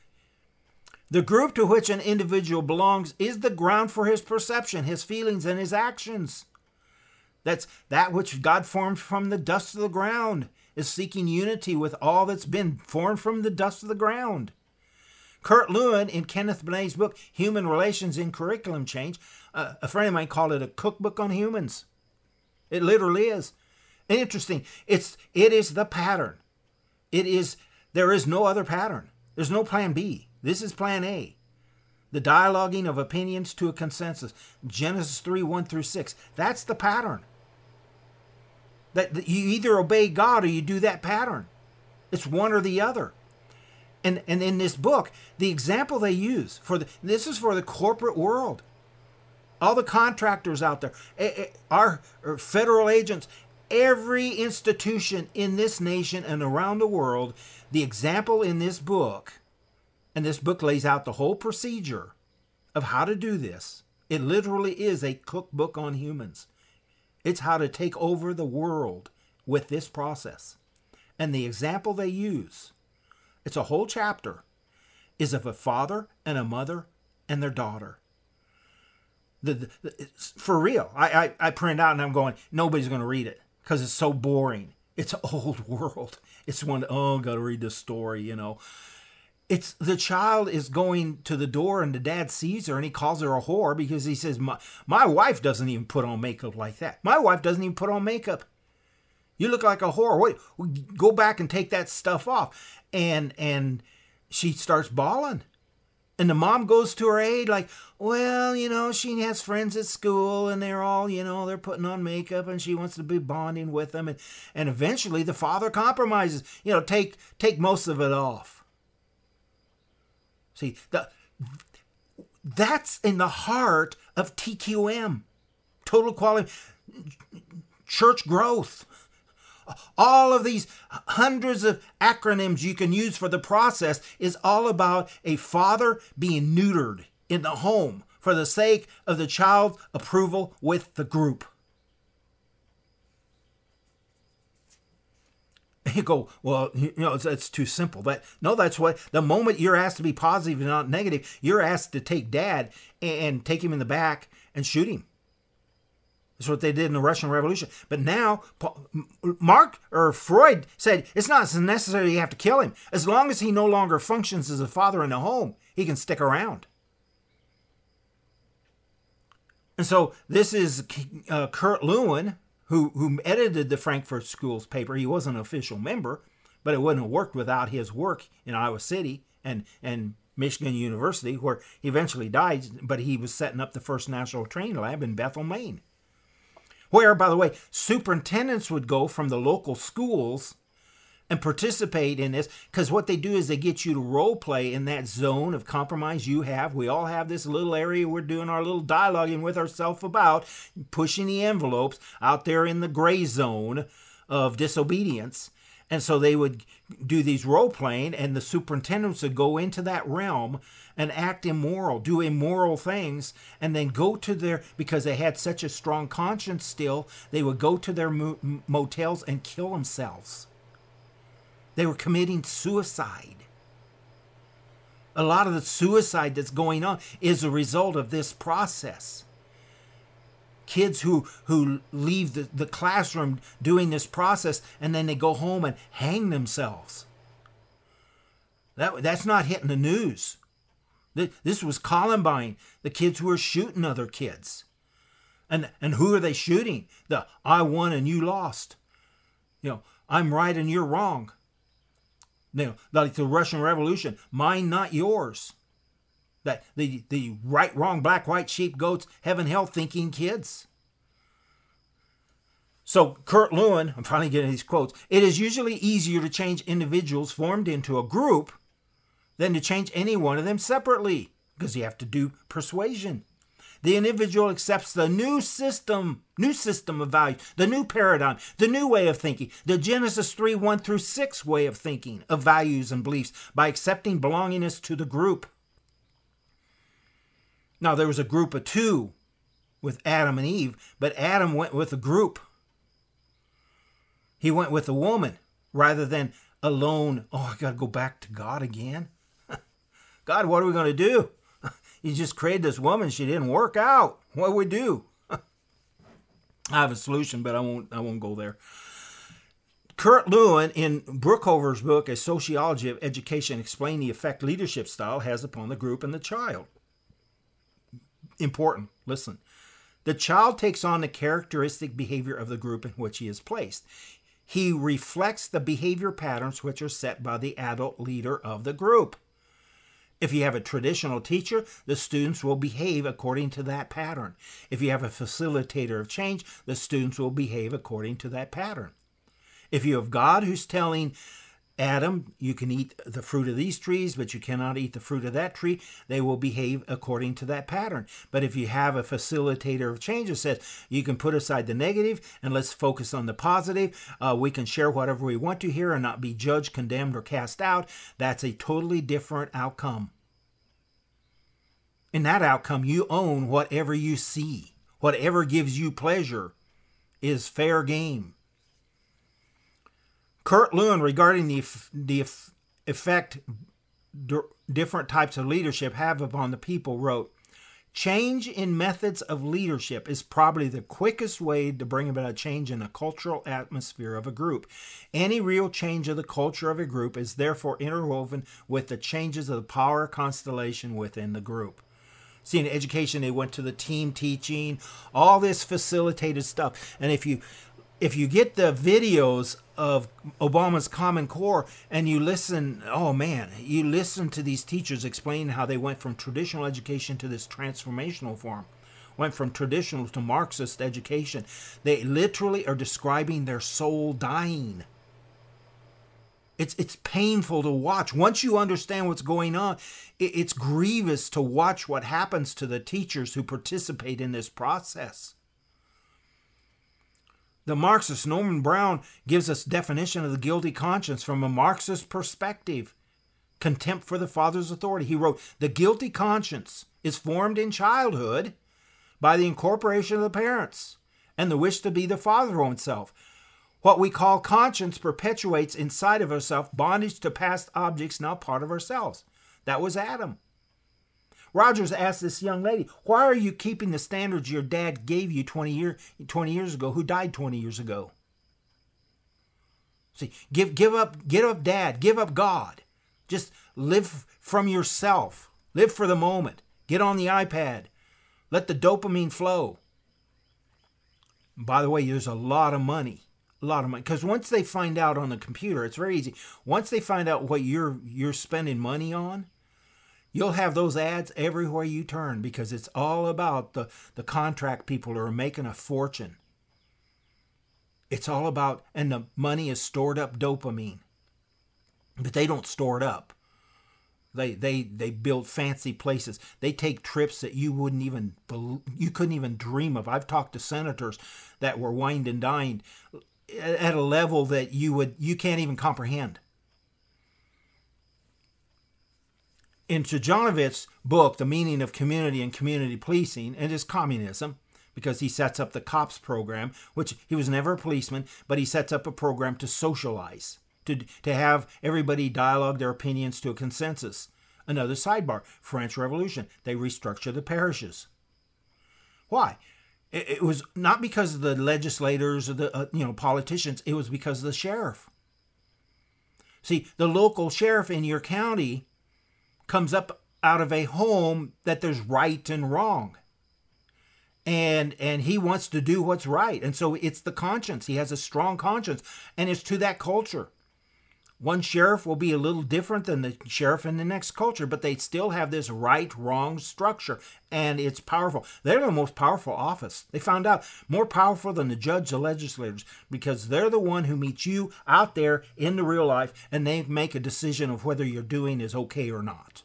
The group to which an individual belongs is the ground for his perception, his feelings, and his actions. That's that which God formed from the dust of the ground, is seeking unity with all that's been formed from the dust of the ground. Kurt Lewin, in Kenneth Benet's book, Human Relations in Curriculum Change, uh, a friend of mine called it a cookbook on humans. It literally is. Interesting. It's it is the pattern. It is there is no other pattern. There's no plan B. This is plan A. The dialoguing of opinions to a consensus. Genesis three, one through six. That's the pattern. That, that you either obey God or you do that pattern. It's one or the other. And and in this book, the example they use for the this is for the corporate world. All the contractors out there, our federal agents, every institution in this nation and around the world, the example in this book, and this book lays out the whole procedure of how to do this. It literally is a cookbook on humans. It's how to take over the world with this process. And the example they use, it's a whole chapter, is of a father and a mother and their daughter. The, the, the, for real, I, I, I print out and I'm going, nobody's going to read it. Because it's so boring. It's an old world. It's one, oh, got to read this story, you know. It's the child is going to the door and the dad sees her and he calls her a whore because he says, my, my wife doesn't even put on makeup like that. My wife doesn't even put on makeup. You look like a whore. Wait, go back and take that stuff off. And, and she starts bawling. And the mom goes to her aid like, well, you know, she has friends at school and they're all, you know, they're putting on makeup and she wants to be bonding with them. And, and eventually the father compromises, you know, take take most of it off. See, the, that's in the heart of T Q M, total quality, church growth. All of these hundreds of acronyms you can use for the process is all about a father being neutered in the home for the sake of the child's approval with the group. You go, well, you know, it's, it's too simple. That no, that's what the moment you're asked to be positive and not negative, you're asked to take dad and take him in the back and shoot him. That's what they did in the Russian Revolution. But now, Mark or Freud said it's not necessary you have to kill him. As long as he no longer functions as a father in the home, he can stick around. And so this is uh, Kurt Lewin, who, who edited the Frankfurt School's paper. He wasn't an official member, but it wouldn't have worked without his work in Iowa City and, and Michigan University, where he eventually died, but he was setting up the first national training lab in Bethel, Maine. Where, by the way, superintendents would go from the local schools and participate in this, because what they do is they get you to role play in that zone of compromise you have. We all have this little area we're doing our little dialoguing with ourselves about, pushing the envelopes out there in the gray zone of disobedience. And so they would do these role playing, and the superintendents would go into that realm and act immoral, do immoral things, and then go to their, because they had such a strong conscience still, they would go to their motels and kill themselves. They were committing suicide. A lot of the suicide that's going on is a result of this process. Kids who, who leave the, the classroom doing this process, and then they go home and hang themselves. That, that's not hitting the news. This was Columbine, the kids who were shooting other kids. And, and who are they shooting? The I won and you lost. You know, I'm right and you're wrong. You know, like the Russian Revolution, mine, not yours. That the, the right, wrong, black, white, sheep, goats, heaven, hell thinking kids. So Kurt Lewin, I'm finally getting these quotes, it is usually easier to change individuals formed into a group than to change any one of them separately, because you have to do persuasion. The individual accepts the new system, new system of values, the new paradigm, the new way of thinking, the Genesis three, one through six way of thinking of values and beliefs by accepting belongingness to the group. Now, there was a group of two with Adam and Eve, but Adam went with a group. He went with a woman rather than alone. Oh, I got to go back to God again. God, what are we going to do? You just created this woman. She didn't work out. What do we do? I have a solution, but I won't, I won't go there. Kurt Lewin, in Brookover's book, A Sociology of Education, explained the effect leadership style has upon the group and the child. Important. Listen. The child takes on the characteristic behavior of the group in which he is placed. He reflects the behavior patterns which are set by the adult leader of the group. If you have a traditional teacher, the students will behave according to that pattern. If you have a facilitator of change, the students will behave according to that pattern. If you have God who's telling Adam, you can eat the fruit of these trees, but you cannot eat the fruit of that tree, they will behave according to that pattern. But if you have a facilitator of change that says, you can put aside the negative and let's focus on the positive, uh, we can share whatever we want to here and not be judged, condemned, or cast out, that's a totally different outcome. In that outcome, you own whatever you see. Whatever gives you pleasure is fair game. Kurt Lewin, regarding the, the effect different types of leadership have upon the people, wrote, change in methods of leadership is probably the quickest way to bring about a change in the cultural atmosphere of a group. Any real change of the culture of a group is therefore interwoven with the changes of the power constellation within the group. See, in education, they went to the team teaching, all this facilitated stuff. And if you if you get the videos of Obama's Common Core and you listen, oh man, you listen to these teachers explain how they went from traditional education to this transformational form, went from traditional to Marxist education. They literally are describing their soul dying. It's it's painful to watch. Once you understand what's going on, it, it's grievous to watch what happens to the teachers who participate in this process. The Marxist Norman Brown gives us definition of the guilty conscience from a Marxist perspective. Contempt for the father's authority. He wrote, the guilty conscience is formed in childhood by the incorporation of the parents and the wish to be the father of oneself. What we call conscience perpetuates inside of ourselves bondage to past objects now part of ourselves. That was Adam. Rogers asked this young lady, why are you keeping the standards your dad gave you twenty, year, twenty years ago, who died twenty years ago? See, give, give up, give up dad, give up God. Just live from yourself. Live for the moment. Get on the iPad. Let the dopamine flow. By the way, there's a lot of money. A lot of money. Because once they find out on the computer, it's very easy. Once they find out what you're you're spending money on, you'll have those ads everywhere you turn, because it's all about the, the contract people who are making a fortune. It's all about, and the money is stored up dopamine. but they don't store it up. They they they build fancy places. They take trips that you wouldn't even you couldn't even dream of. I've talked to senators that were wined and dined at a level that you would you can't even comprehend. In Trajanovich's book, The Meaning of Community and Community Policing, it is communism, because he sets up the COPS program, which he was never a policeman, but he sets up a program to socialize. To, to have everybody dialogue their opinions to a consensus. Another sidebar, French Revolution. They restructure the parishes. Why? It, it was not because of the legislators or the uh, you know politicians. It was because of the sheriff. See, the local sheriff in your county comes up out of a home that there's right and wrong. And and he wants to do what's right. And so it's the conscience. He has a strong conscience. And it's to that culture. One sheriff will be a little different than the sheriff in the next culture, but they still have this right-wrong structure, and it's powerful. They're the most powerful office. They found out more powerful than the judge, the legislators, because they're the one who meets you out there in the real life, and they make a decision of whether you're doing is okay or not.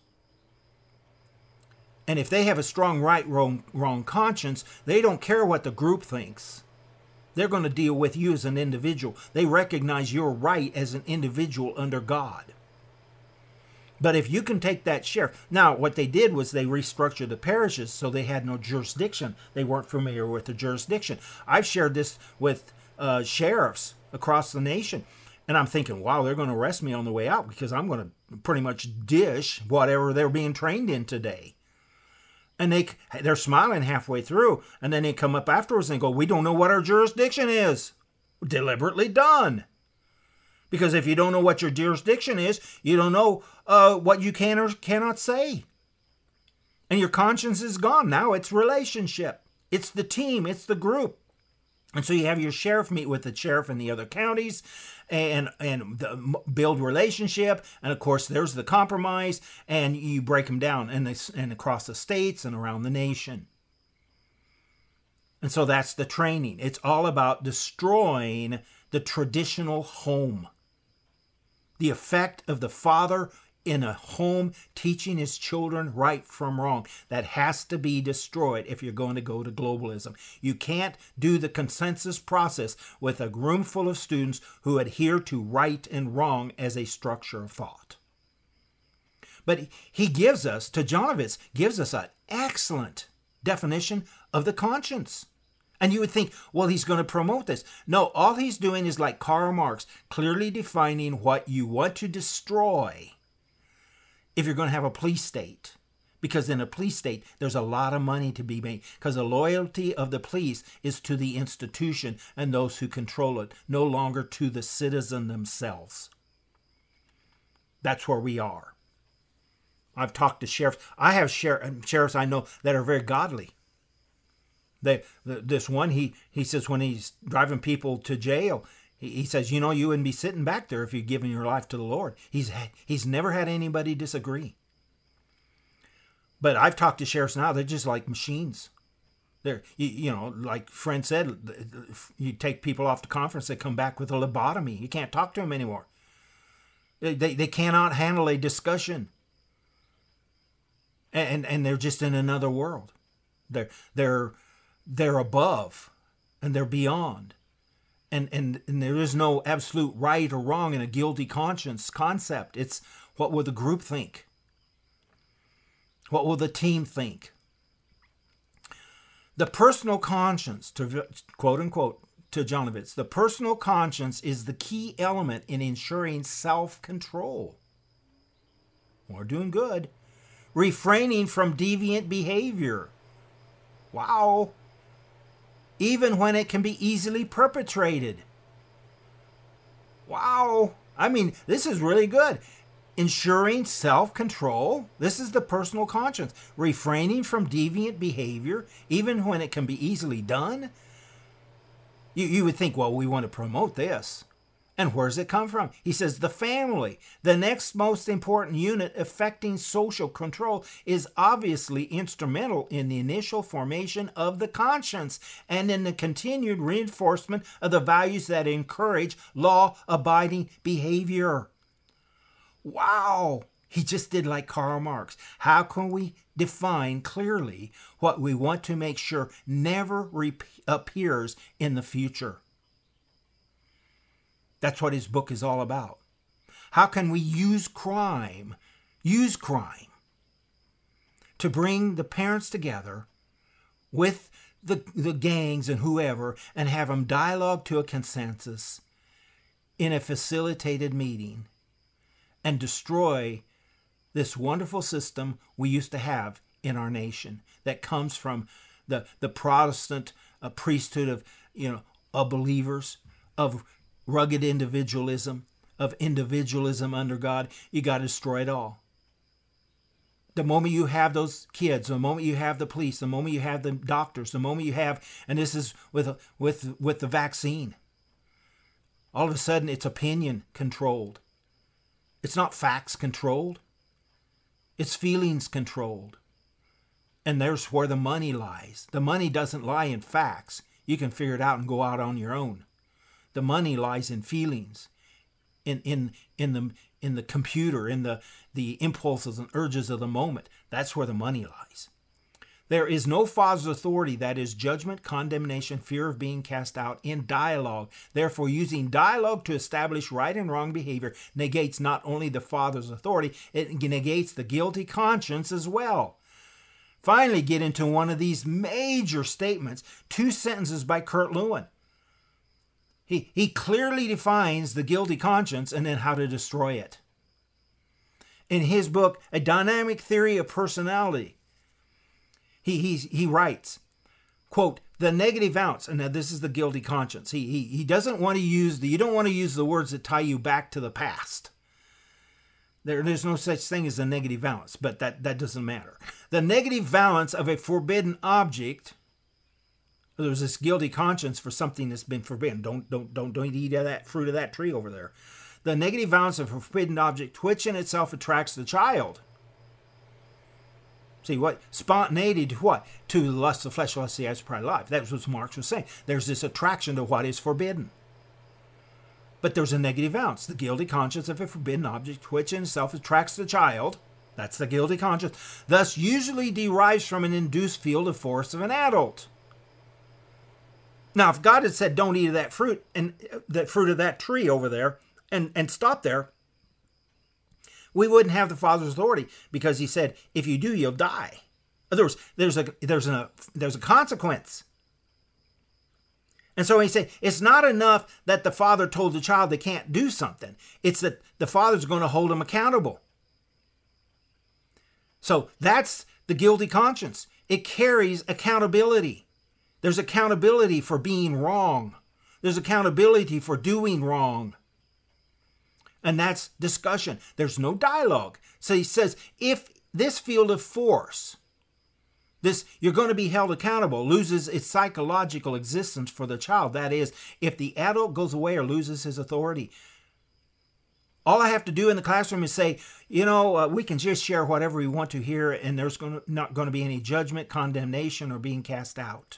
And if they have a strong right-wrong wrong conscience, they don't care what the group thinks. They're going to deal with you as an individual. They recognize your right as an individual under God. But if you can take that sheriff... Now, what they did was they restructured the parishes so they had no jurisdiction. They weren't familiar with the jurisdiction. I've shared this with uh, sheriffs across the nation. And I'm thinking, wow, they're going to arrest me on the way out because I'm going to pretty much dish whatever they're being trained in today. And they, they're smiling halfway through, and then they come up afterwards and go, we don't know what our jurisdiction is. Deliberately done. Because if you don't know what your jurisdiction is, you don't know uh, what you can or cannot say. And your conscience is gone. Now it's relationship. It's the team. It's the group. And so you have your sheriff meet with the sheriff in the other counties and and the, build relationship. And, of course, there's the compromise. And you break them down and, they, and across the states and around the nation. And so that's the training. It's all about destroying the traditional home. The effect of the father in a home teaching his children right from wrong. That has to be destroyed if you're going to go to globalism. You can't do the consensus process with a room full of students who adhere to right and wrong as a structure of thought. But he gives us, Trajanovic gives us an excellent definition of the conscience. And you would think, well, he's going to promote this. No, all he's doing is like Karl Marx, clearly defining what you want to destroy if you're going to have a police state. Because in a police state, there's a lot of money to be made. Because the loyalty of the police is to the institution and those who control it, no longer to the citizen themselves. That's where we are. I've talked to sheriffs. I have sher- sheriffs I know that are very godly. They, this one, he, he says when he's driving people to jail, he, he says, you know, you wouldn't be sitting back there if you're giving your life to the Lord. He's, he's never had anybody disagree. But I've talked to sheriffs now, they're just like machines. They're, you, you know, like friend said, you take people off the conference, they come back with a lobotomy. You can't talk to them anymore. They, they, they cannot handle a discussion. And, and they're just in another world. They're, they're, They're above and they're beyond. And, and and there is no absolute right or wrong in a guilty conscience concept. It's what will the group think? What will the team think? The personal conscience, to quote unquote, Trajanovic, the personal conscience is the key element in ensuring self-control. We're doing good. Refraining from deviant behavior. Wow. Even when it can be easily perpetrated. Wow. I mean, this is really good. Ensuring self-control. This is the personal conscience. Refraining from deviant behavior, even when it can be easily done. You, you would think, well, we want to promote this. And where does it come from? He says the family. The next most important unit affecting social control is obviously instrumental in the initial formation of the conscience and in the continued reinforcement of the values that encourage law-abiding behavior. Wow! He just did like Karl Marx. How can we define clearly what we want to make sure never re- appears in the future? That's what his book is all about. How can we use crime, use crime, to bring the parents together with the, the gangs and whoever and have them dialogue to a consensus in a facilitated meeting and destroy this wonderful system we used to have in our nation that comes from the, the Protestant uh, priesthood of, you know, of believers, of rugged individualism, of individualism under God. You got to destroy it all. The moment you have those kids, the moment you have the police, the moment you have the doctors, the moment you have, and this is with with with the vaccine, all of a sudden it's opinion controlled. It's not facts controlled. It's feelings controlled. And there's where the money lies. The money doesn't lie in facts. You can figure it out and go out on your own. The money lies in feelings, in in in the in the computer, in the, the impulses and urges of the moment. That's where the money lies. There is no father's authority, that is judgment, condemnation, fear of being cast out, in dialogue. Therefore, using dialogue to establish right and wrong behavior negates not only the father's authority, it negates the guilty conscience as well. Finally, get into one of these major statements, two sentences by Kurt Lewin. He, he clearly defines the guilty conscience and then how to destroy it. In his book, A Dynamic Theory of Personality, he, he, he writes, quote, the negative ounce, and now this is the guilty conscience. He, he, he doesn't want to use, the, you don't want to use the words that tie you back to the past. There, there's no such thing as a negative valence, but that, that doesn't matter. The negative valence of a forbidden object. There's this guilty conscience for something that's been forbidden. Don't don't don't don't eat that fruit of that tree over there. The negative valence of a forbidden object, which in itself attracts the child. See what spontaneity to what? To the lust of the flesh, lust of the eyes, pride of life. That's what Marx was saying. There's this attraction to what is forbidden. But there's a negative valence, the guilty conscience of a forbidden object, which in itself attracts the child. That's the guilty conscience. Thus, usually derives from an induced field of force of an adult. Now, if God had said, don't eat of that fruit, and that fruit of that tree over there, and, and stop there, we wouldn't have the Father's authority, because he said, if you do, you'll die. In other words, there's a, there's a, there's a consequence. And so he said, it's not enough that the father told the child they can't do something. It's that the father's going to hold them accountable. So that's the guilty conscience. It carries accountability. There's accountability for being wrong. There's accountability for doing wrong. And that's discussion. There's no dialogue. So he says, if this field of force, this you're going to be held accountable, loses its psychological existence for the child. That is, if the adult goes away or loses his authority. All I have to do in the classroom is say, you know, uh, we can just share whatever we want to here, and there's going to, not going to be any judgment, condemnation, or being cast out.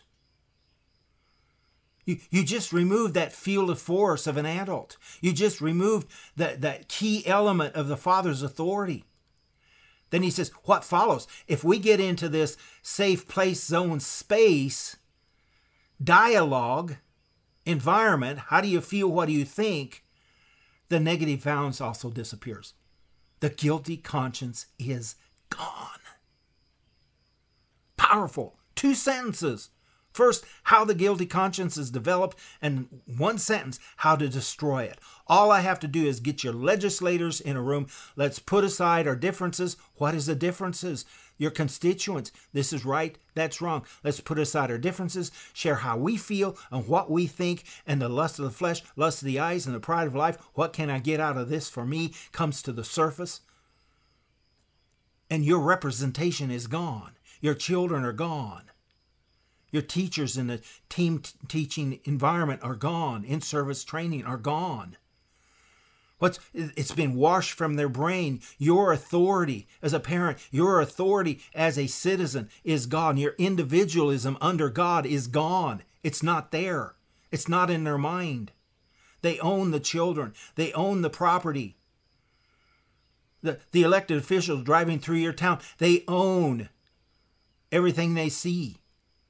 You, you just removed that field of force of an adult. You just removed that, that key element of the father's authority. Then he says, what follows? If we get into this safe place zone space, dialogue, environment, how do you feel, what do you think? The negative valence also disappears. The guilty conscience is gone. Powerful. Two sentences. First, how the guilty conscience is developed, and one sentence, how to destroy it. All I have to do is get your legislators in a room. Let's put aside our differences. What is the differences? Your constituents. This is right, that's wrong. Let's put aside our differences, share how we feel and what we think, and the lust of the flesh, lust of the eyes, and the pride of life. What can I get out of this for me comes to the surface. And your representation is gone. Your children are gone. Your teachers in the team t- teaching environment are gone. In-service training are gone. What's it's been washed from their brain. Your authority as a parent, your authority as a citizen is gone. Your individualism under God is gone. It's not there. It's not in their mind. They own the children. They own the property. The, the elected officials driving through your town, they own everything they see.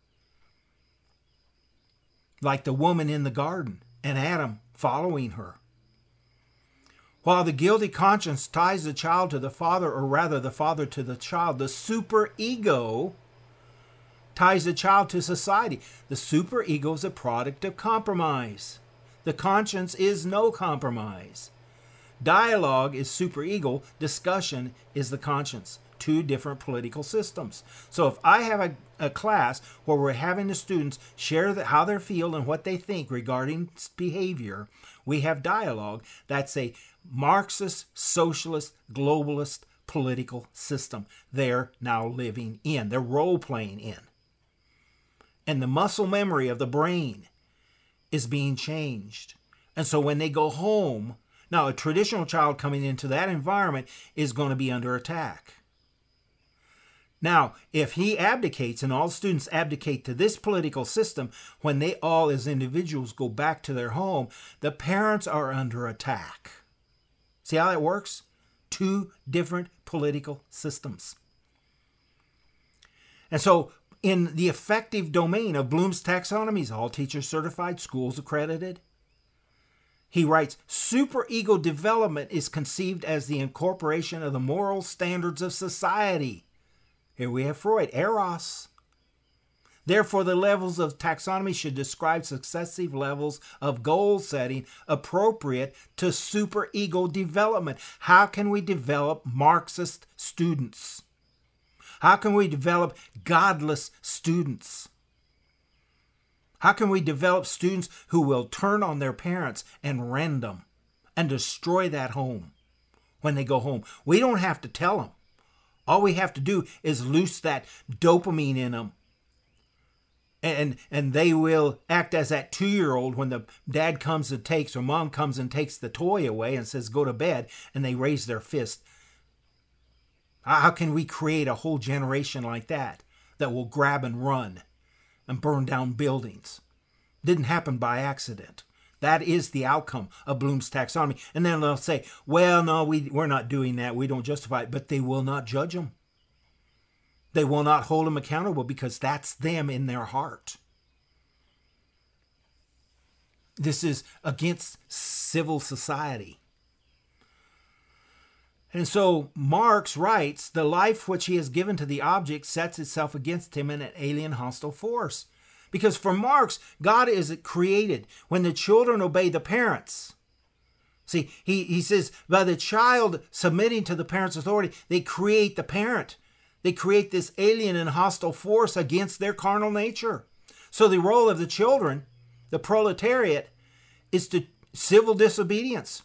Like the woman in the garden and Adam following her. While the guilty conscience ties the child to the father, or rather the father to the child, the superego ties the child to society. The superego is a product of compromise. The conscience is no compromise. Dialogue is superego. Discussion is the conscience. Two different political systems. So if I have a, a class where we're having the students share the, how they feel and what they think regarding behavior, we have dialogue. That's a Marxist, socialist, globalist political system they're now living in. They're role-playing in. And the muscle memory of the brain is being changed. And so when they go home, now a traditional child coming into that environment is going to be under attack. Now, if he abdicates and all students abdicate to this political system, when they all as individuals go back to their home, the parents are under attack. See how that works? Two different political systems. And so in the effective domain of Bloom's taxonomies, all teachers certified, schools accredited, he writes, superego development is conceived as the incorporation of the moral standards of society. Here we have Freud, eros. Therefore, the levels of taxonomy should describe successive levels of goal setting appropriate to superego development. How can we develop Marxist students? How can we develop godless students? How can we develop students who will turn on their parents and rend them and destroy that home when they go home? We don't have to tell them. All we have to do is loose that dopamine in them. And, and they will act as that two-year-old when the dad comes and takes, or mom comes and takes the toy away and says, go to bed, and they raise their fist. How can we create a whole generation like that that will grab and run and burn down buildings? Didn't happen by accident. That is the outcome of Bloom's taxonomy. And then they'll say, well, no, we, we're not doing that. We don't justify it. But they will not judge them. They will not hold them accountable because that's them in their heart. This is against civil society. And so Marx writes, the life which he has given to the object sets itself against him in an alien hostile force. Because for Marx, God is created when the children obey the parents. See, he, he says, by the child submitting to the parent's authority, they create the parent. They create this alien and hostile force against their carnal nature. So the role of the children, the proletariat, is to civil disobedience.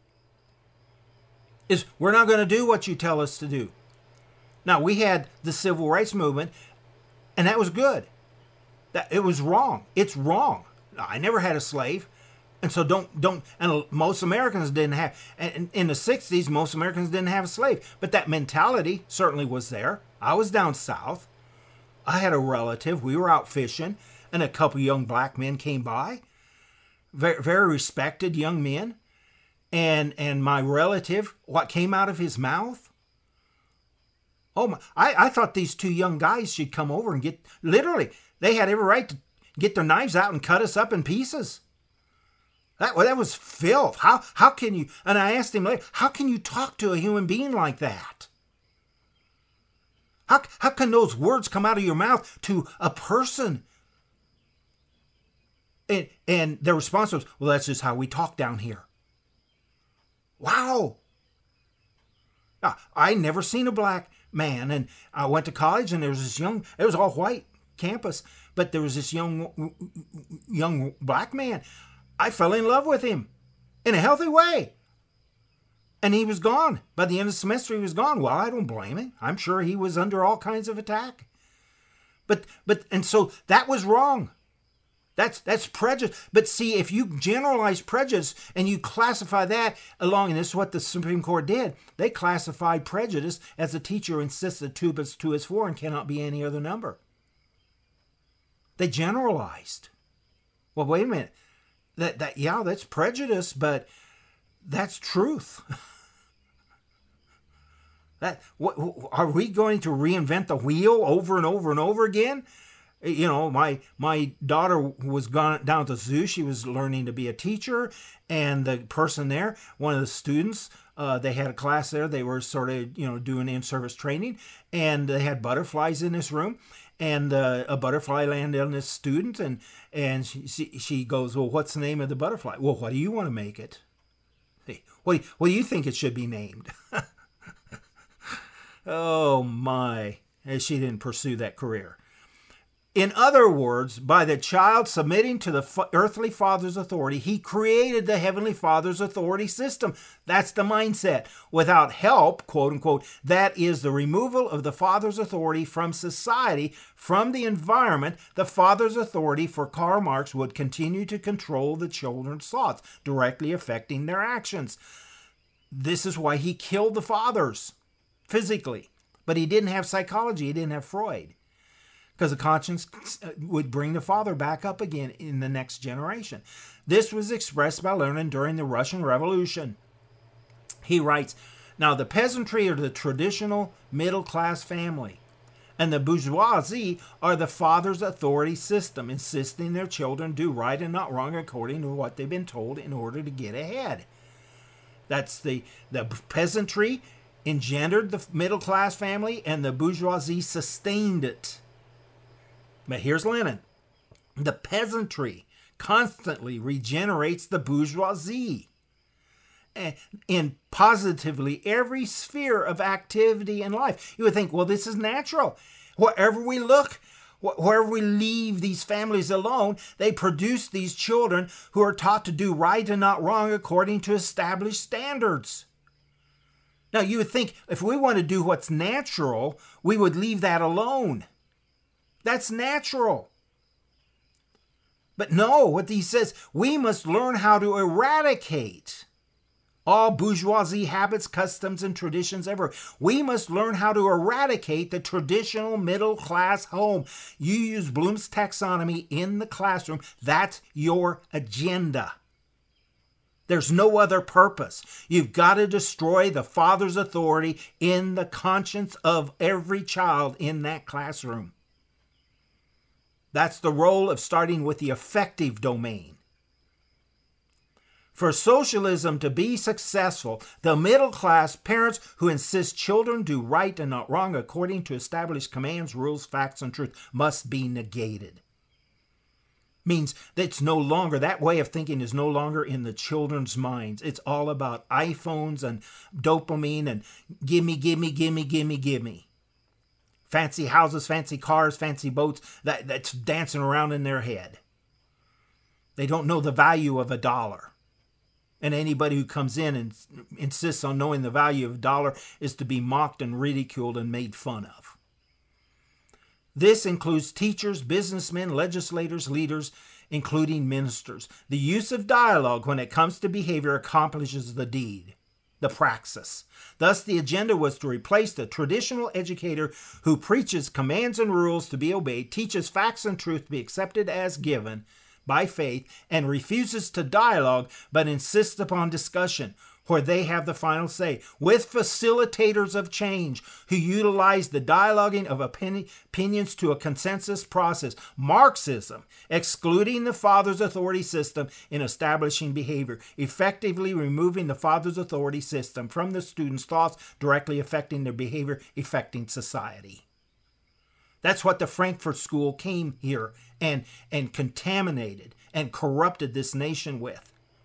Is we're not going to do what you tell us to do. Now, we had the civil rights movement, and that was good. That it was wrong. It's wrong. I never had a slave. And so don't, don't, and most Americans didn't have, and in the sixties, most Americans didn't have a slave. But that mentality certainly was there. I was down south. I had a relative. We were out fishing, and a couple young black men came by. Very, very respected young men. And, and my relative, what came out of his mouth? Oh my, I, I thought these two young guys should come over and get, literally, they had every right to get their knives out and cut us up in pieces. That, well, that was filth. How, how can you, and I asked him later, how can you talk to a human being like that? How, how can those words come out of your mouth to a person? And, and their response was, well, that's just how we talk down here. Wow. Now, I never seen a black man, and I went to college, and there was this young, it was all white campus, but there was this young, young black man. I fell in love with him in a healthy way. And he was gone. By the end of the semester, he was gone. Well, I don't blame him. I'm sure he was under all kinds of attack. But, but, and so that was wrong. That's, that's prejudice. But see, if you generalize prejudice and you classify that along, and this is what the Supreme Court did, they classified prejudice as the teacher insists that two plus two is four and cannot be any other number. They generalized. Well, wait a minute. That, that, yeah, that's prejudice, but that's truth. That what, are we going to reinvent the wheel over and over and over again? You know, my my daughter was gone down to the zoo. She was learning to be a teacher, and the person there, one of the students, uh, they had a class there. They were sort of, you know, doing in-service training, and they had butterflies in this room, and uh, a butterfly landed on this student, and and she, she she goes, well, what's the name of the butterfly? Well, what do you want to make it? Hey, what what do you think it should be named? Oh my! And she didn't pursue that career. In other words, by the child submitting to the earthly father's authority, he created the heavenly father's authority system. That's the mindset. Without help, quote unquote, that is the removal of the father's authority from society, from the environment, the father's authority for Karl Marx would continue to control the children's thoughts, directly affecting their actions. This is why he killed the fathers physically. But he didn't have psychology. He didn't have Freud. Because the conscience would bring the father back up again in the next generation. This was expressed by Lenin during the Russian Revolution. He writes, now the peasantry are the traditional middle-class family, and the bourgeoisie are the father's authority system, insisting their children do right and not wrong according to what they've been told in order to get ahead. That's the, the peasantry engendered the middle-class family, and the bourgeoisie sustained it. But here's Lenin. The peasantry constantly regenerates the bourgeoisie in positively every sphere of activity in life. You would think, well, this is natural. Wherever we look, wherever we leave these families alone, they produce these children who are taught to do right and not wrong according to established standards. Now, you would think if we want to do what's natural, we would leave that alone. That's natural. But no, what he says, we must learn how to eradicate all bourgeoisie habits, customs, and traditions ever. We must learn how to eradicate the traditional middle-class home. You use Bloom's taxonomy in the classroom. That's your agenda. There's no other purpose. You've got to destroy the father's authority in the conscience of every child in that classroom. That's the role of starting with the affective domain. For socialism to be successful, the middle-class parents who insist children do right and not wrong according to established commands, rules, facts, and truth must be negated. Means that it's no longer, that way of thinking is no longer in the children's minds. It's all about iPhones and dopamine and gimme, gimme, gimme, gimme, gimme. Fancy houses, fancy cars, fancy boats, that, that's dancing around in their head. They don't know the value of a dollar. And anybody who comes in and insists on knowing the value of a dollar is to be mocked and ridiculed and made fun of. This includes teachers, businessmen, legislators, leaders, including ministers. The use of dialogue when it comes to behavior accomplishes the deed. The praxis. Thus, the agenda was to replace the traditional educator who preaches commands and rules to be obeyed, teaches facts and truth to be accepted as given by faith, and refuses to dialogue but insists upon discussion, where they have the final say, with facilitators of change who utilize the dialoguing of opinions to a consensus process. Marxism, excluding the father's authority system in establishing behavior, effectively removing the father's authority system from the students' thoughts, directly affecting their behavior, affecting society. That's what the Frankfurt School came here and, and contaminated and corrupted this nation with.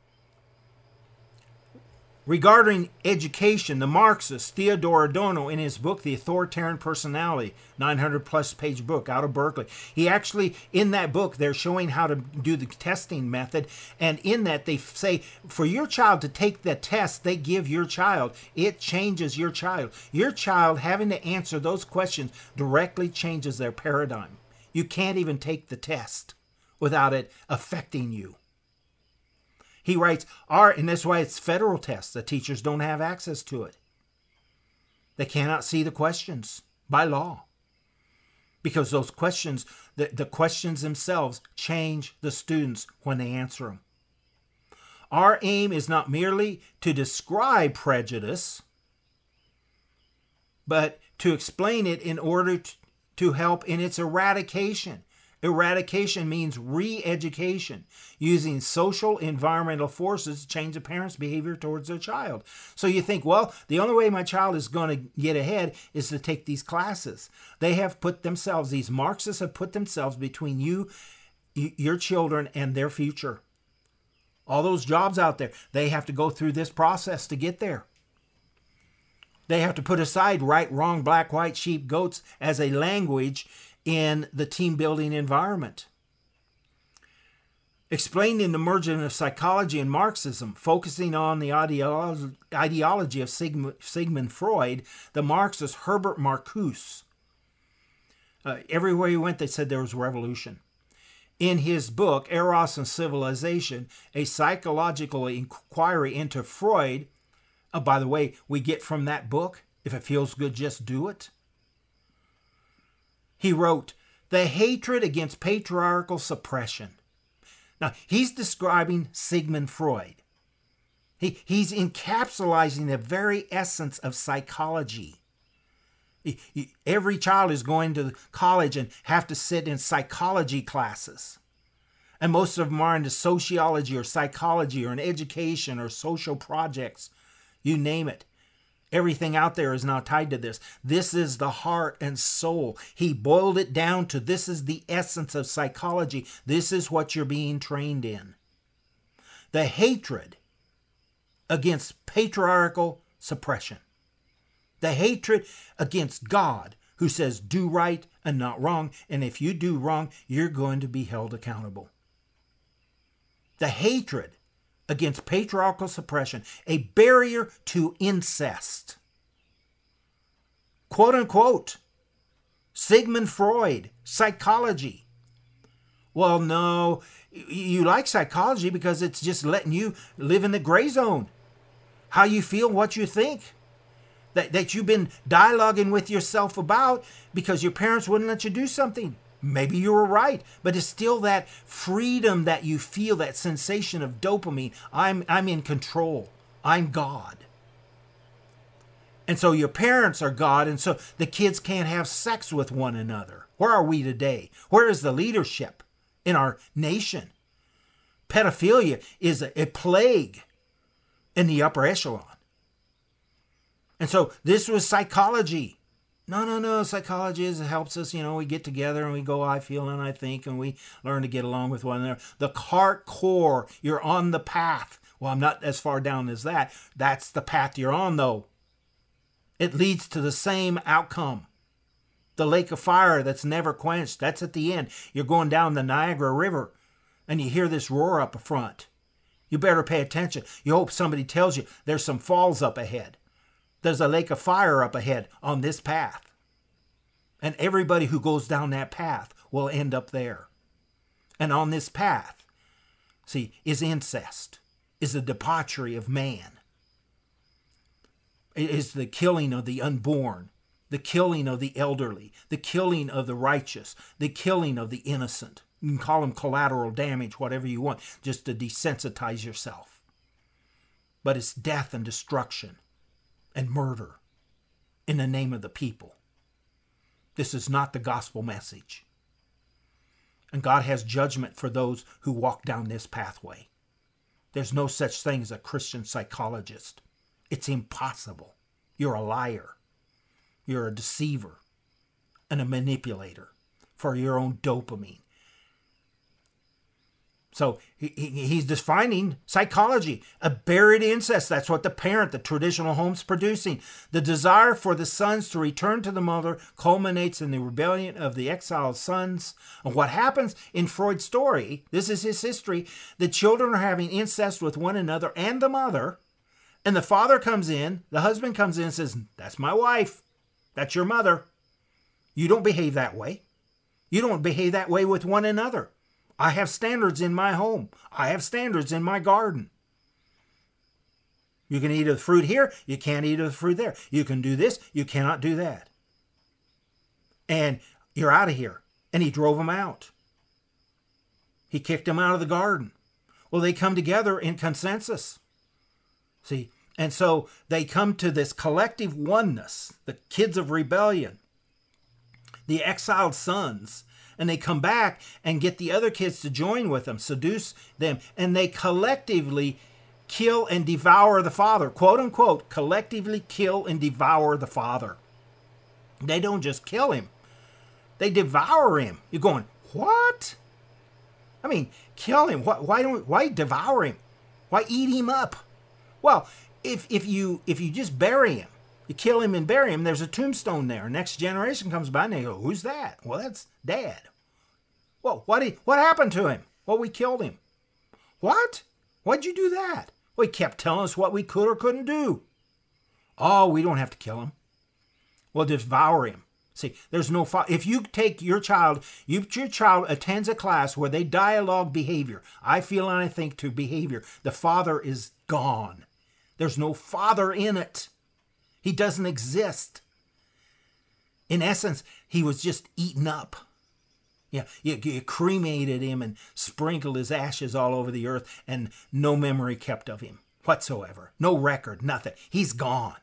Regarding education, the Marxist Theodor Adorno, in his book, The Authoritarian Personality, nine hundred plus page book out of Berkeley, he actually, in that book, they're showing how to do the testing method. And in that, they say, for your child to take the test they give your child, it changes your child. Your child having to answer those questions directly changes their paradigm. You can't even take the test without it affecting you. He writes, our, and that's why it's federal tests. The teachers don't have access to it. They cannot see the questions by law. Because those questions, the, the questions themselves change the students when they answer them. Our aim is not merely to describe prejudice, but to explain it in order to, to help in its eradication. Eradication means re-education, using social environmental forces to change a parent's behavior towards their child. So you think, well, the only way my child is going to get ahead is to take these classes. They have put themselves, these Marxists have put themselves between you, your children, and their future. All those jobs out there, they have to go through this process to get there. They have to put aside right, wrong, black, white, sheep, goats as a language in the team building environment. Explaining the merging of psychology and Marxism, focusing on the ideolo- ideology of Sigmund, Sigmund Freud, the Marxist Herbert Marcuse. Uh, everywhere he went, they said there was revolution. In his book, Eros and Civilization, a psychological inquiry into Freud, oh, by the way, we get from that book, if it feels good, just do it. He wrote, the hatred against patriarchal suppression. Now, he's describing Sigmund Freud. He, he's encapsulating the very essence of psychology. He, he, every child is going to college and have to sit in psychology classes. And most of them are into sociology or psychology or in education or social projects. You name it. Everything out there is now tied to this. This is the heart and soul. He boiled it down to this is the essence of psychology. This is what you're being trained in. The hatred against patriarchal suppression. The hatred against God, who says do right and not wrong. And if you do wrong, you're going to be held accountable. The hatred against patriarchal suppression, a barrier to incest. Quote unquote, Sigmund Freud, psychology. Well, no, you like psychology because it's just letting you live in the gray zone. How you feel, what you think. That, that you've been dialoguing with yourself about because your parents wouldn't let you do something. Maybe you were right, but it's still that freedom that you feel, that sensation of dopamine. I'm, I'm in control. I'm God. And so your parents are God, and so the kids can't have sex with one another. Where are we today? Where is the leadership in our nation? Pedophilia is a, a plague in the upper echelon. And so this was psychology. No, no, no. Psychology is, it helps us, you know, we get together and we go, I feel and I think, and we learn to get along with one another. The heart core, you're on the path. Well, I'm not as far down as that. That's the path you're on, though. It leads to the same outcome. The lake of fire that's never quenched. That's at the end. You're going down the Niagara River and you hear this roar up front. You better pay attention. You hope somebody tells you there's some falls up ahead. There's a lake of fire up ahead on this path. And everybody who goes down that path will end up there. And on this path, see, is incest, is the debauchery of man. It is the killing of the unborn, the killing of the elderly, the killing of the righteous, the killing of the innocent. You can call them collateral damage, whatever you want, just to desensitize yourself. But it's death and destruction and murder in the name of the people. This is not the gospel message. And God has judgment for those who walk down this pathway. There's no such thing as a Christian psychologist. It's impossible. You're a liar. You're a deceiver and a manipulator for your own dopamine. So he, he, he's defining psychology, a buried incest. That's what the parent, the traditional home's producing. The desire for the sons to return to the mother culminates in the rebellion of the exiled sons. And what happens in Freud's story, this is his history, the children are having incest with one another and the mother. And the father comes in, the husband comes in and says, that's my wife. That's your mother. You don't behave that way. You don't behave that way with one another. I have standards in my home. I have standards in my garden. You can eat of the fruit here. You can't eat of the fruit there. You can do this. You cannot do that. And you're out of here. And he drove them out. He kicked them out of the garden. Well, they come together in consensus. See, And so they come to this collective oneness, the kids of rebellion, the exiled sons, and they come back and get the other kids to join with them, seduce them, and they collectively kill and devour the father, quote unquote, collectively kill and devour the father. They don't just kill him, they devour him. You're going, what? I mean, kill him. Why, why don't? Why devour him? Why eat him up? Well, if if you if you just bury him, you kill him and bury him, there's a tombstone there. Next generation comes by and they go, "Who's that?" Well, that's Dad. Well, what he, what happened to him? Well, we killed him. What? Why'd you do that? Well, he kept telling us what we could or couldn't do. Oh, we don't have to kill him. We'll devour him. See, there's no fa- if you take your child, you, your child attends a class where they dialogue behavior. I feel and I think to behavior. The father is gone. There's no father in it. He doesn't exist. In essence, he was just eaten up. Yeah, you, you cremated him and sprinkled his ashes all over the earth, and no memory kept of him whatsoever. No record, nothing. He's gone.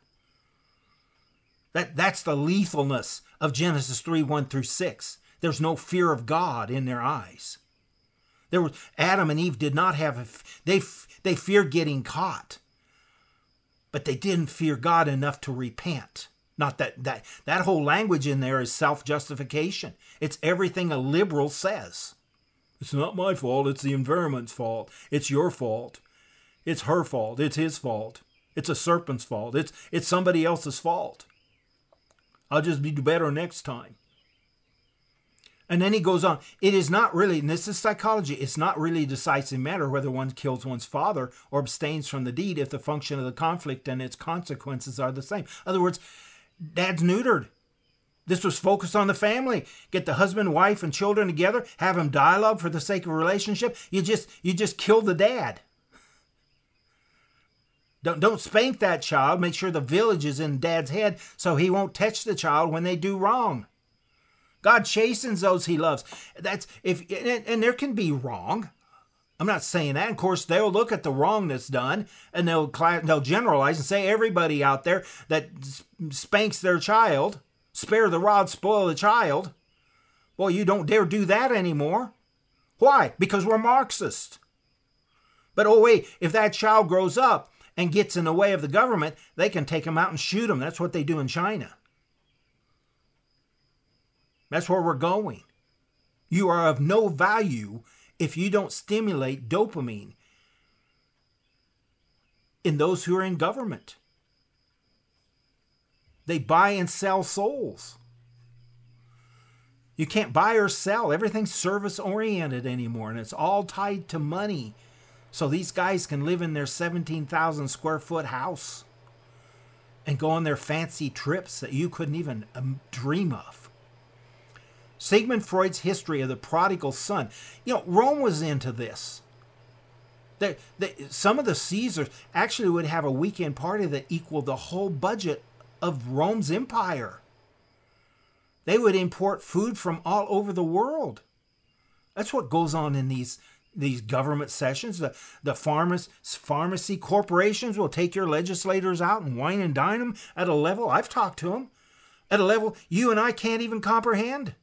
That, that's the lethalness of Genesis three, one through six. There's no fear of God in their eyes. There was, Adam and Eve did not have, a, they, they feared getting caught, but they didn't fear God enough to repent. Not that, that, that whole language in there is self-justification. It's everything a liberal says. It's not my fault, it's the environment's fault. It's your fault. It's her fault. It's his fault. It's a serpent's fault. It's, it's somebody else's fault. I'll just be better next time. And then he goes on, it is not really, and this is psychology, it's not really a decisive matter whether one kills one's father or abstains from the deed if the function of the conflict and its consequences are the same. In other words, Dad's neutered. This was focused on the family. Get the husband, wife, and children together, have them dialogue for the sake of a relationship. You just, you just kill the dad. Don't, don't spank that child. Make sure the village is in Dad's head so he won't touch the child when they do wrong. God chastens those he loves. That's if, and, and there can be wrong. I'm not saying that. Of course, they'll look at the wrong that's done and they'll they'll generalize and say everybody out there that spanks their child, spare the rod, spoil the child. Boy, you don't dare do that anymore. Why? Because we're Marxist. But oh wait, if that child grows up and gets in the way of the government, they can take him out and shoot him. That's what they do in China. That's where we're going. You are of no value if you don't stimulate dopamine in those who are in government. They buy and sell souls. You can't buy or sell. Everything's service-oriented anymore, and it's all tied to money. So these guys can live in their seventeen thousand square foot house and go on their fancy trips that you couldn't even um, dream of. Sigmund Freud's history of the prodigal son. You know, Rome was into this. They, they, some of the Caesars actually would have a weekend party that equaled the whole budget of Rome's empire. They would import food from all over the world. That's what goes on in these, these government sessions. The, the pharmacy, pharmacy corporations will take your legislators out and wine and dine them at a level, I've talked to them, at a level you and I can't even comprehend.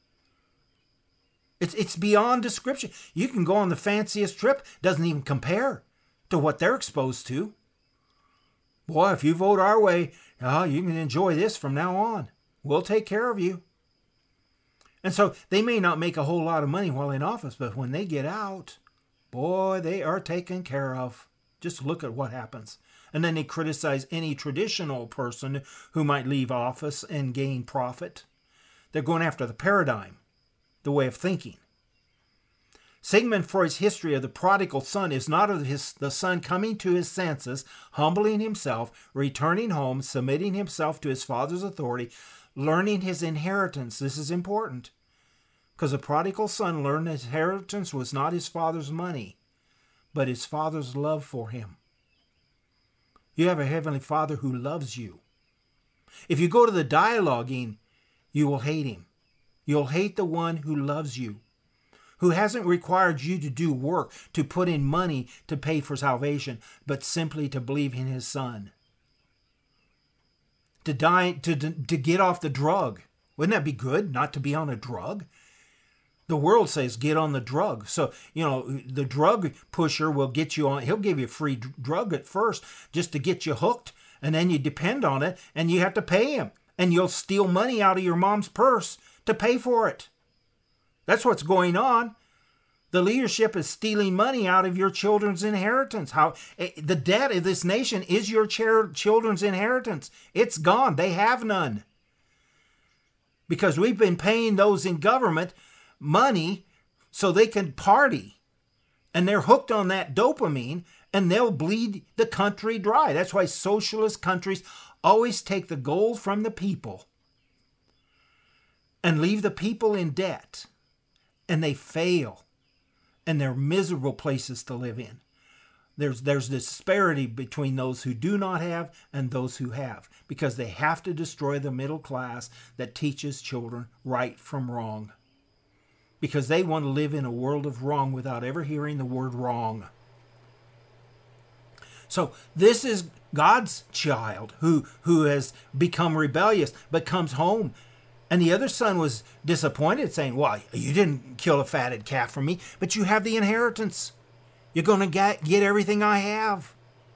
It's it's beyond description. You can go on the fanciest trip, doesn't even compare to what they're exposed to. Boy, if you vote our way, oh, you can enjoy this from now on. We'll take care of you. And so they may not make a whole lot of money while in office, but when they get out, boy, they are taken care of. Just look at what happens. And then they criticize any traditional person who might leave office and gain profit. They're going after the paradigm, the way of thinking. Sigmund Freud's history of the prodigal son is not of his, the son coming to his senses, humbling himself, returning home, submitting himself to his father's authority, learning his inheritance. This is important because the prodigal son learned his inheritance was not his father's money, but his father's love for him. You have a heavenly Father who loves you. If you go to the dialoguing, you will hate him. You'll hate the one who loves you, who hasn't required you to do work, to put in money to pay for salvation, but simply to believe in his Son. To die, to, to, to get off the drug. Wouldn't that be good, not to be on a drug? The world says get on the drug. So, you know, the drug pusher will get you on, he'll give you a free drug at first just to get you hooked, and then you depend on it, and you have to pay him. And you'll steal money out of your mom's purse to pay for it. That's what's going on. The leadership is stealing money out of your children's inheritance. How the debt of this nation is your children's inheritance. It's gone. They have none. Because we've been paying those in government money so they can party. And they're hooked on that dopamine, and they'll bleed the country dry. That's why socialist countries always take the gold from the people and leave the people in debt. And they fail. And they're miserable places to live in. There's, there's disparity between those who do not have and those who have, because they have to destroy the middle class that teaches children right from wrong. Because they want to live in a world of wrong without ever hearing the word wrong. So this is God's child who, who has become rebellious, but comes home. And the other son was disappointed, saying, well, you didn't kill a fatted calf for me, but you have the inheritance. You're going to get, get everything I have.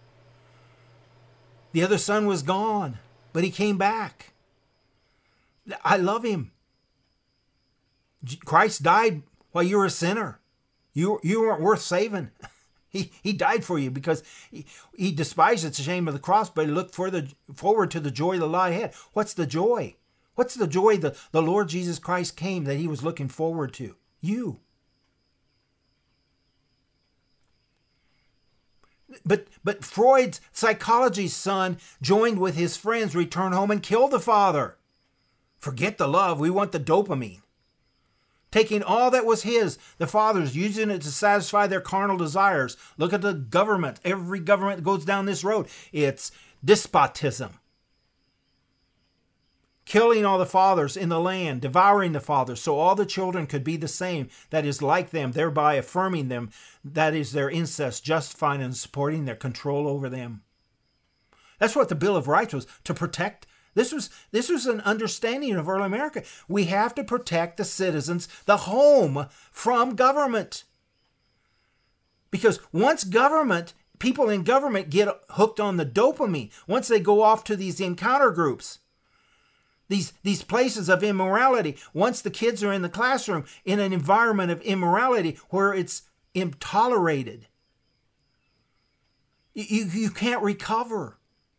The other son was gone, but he came back. I love him. Christ died while you were a sinner. You, you weren't worth saving. He, he died for you because he, he despised the shame of the cross, but he looked for the, forward to the joy that lie ahead. What's the joy? What's the joy that the Lord Jesus Christ came that he was looking forward to? You. But, but Freud's psychology son joined with his friends, return home and kill the father. Forget the love. We want the dopamine. Taking all that was his, the fathers, using it to satisfy their carnal desires. Look at the government. Every government that goes down this road, it's despotism. Killing all the fathers in the land, devouring the fathers, so all the children could be the same, that is like them, thereby affirming them, that is their incest, justifying and supporting their control over them. That's what the Bill of Rights was, to protect. This was, this was an understanding of early America. We have to protect the citizens, the home, from government. Because once government, people in government get hooked on the dopamine, once they go off to these encounter groups, These, these places of immorality, once the kids are in the classroom in an environment of immorality where it's intolerated, you, you can't recover.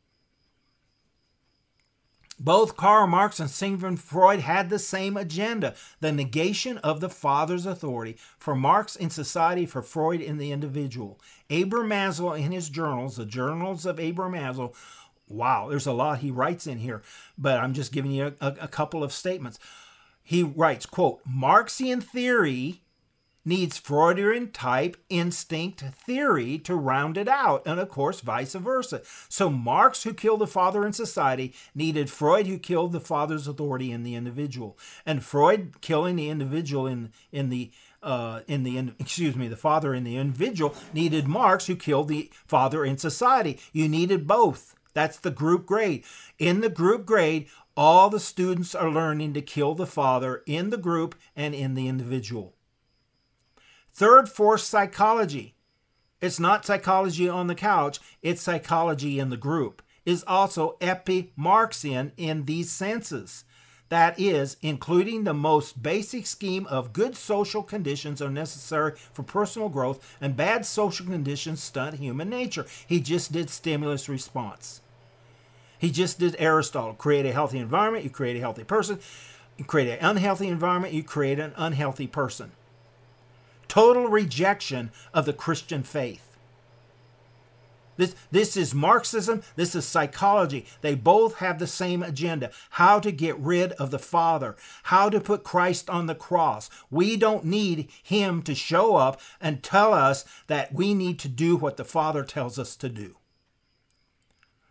Both Karl Marx and Sigmund Freud had the same agenda, the negation of the father's authority. For Marx in society, for Freud in the individual. Abraham Maslow in his journals, the Journals of Abraham Maslow, wow, there's a lot he writes in here, but I'm just giving you a, a, a couple of statements. He writes, quote, Marxian theory needs Freudian type instinct theory to round it out, and of course, vice versa. So Marx, who killed the father in society, needed Freud, who killed the father's authority in the individual. And Freud killing the individual in, in the Uh, in the excuse me, the father in the individual, needed Marx, who killed the father in society. You needed both. That's the group grade. In the group grade, all the students are learning to kill the father in the group and in the individual. Third force psychology. It's not psychology on the couch, it's psychology in the group. Is also epi-Marxian in these senses. That is, including the most basic scheme of good social conditions are necessary for personal growth and bad social conditions stunt human nature. He just did stimulus response. He just did Aristotle. Create a healthy environment, you create a healthy person. You create an unhealthy environment, you create an unhealthy person. Total rejection of the Christian faith. This, this is Marxism, this is psychology. They both have the same agenda. How to get rid of the Father. How to put Christ on the cross. We don't need him to show up and tell us that we need to do what the Father tells us to do.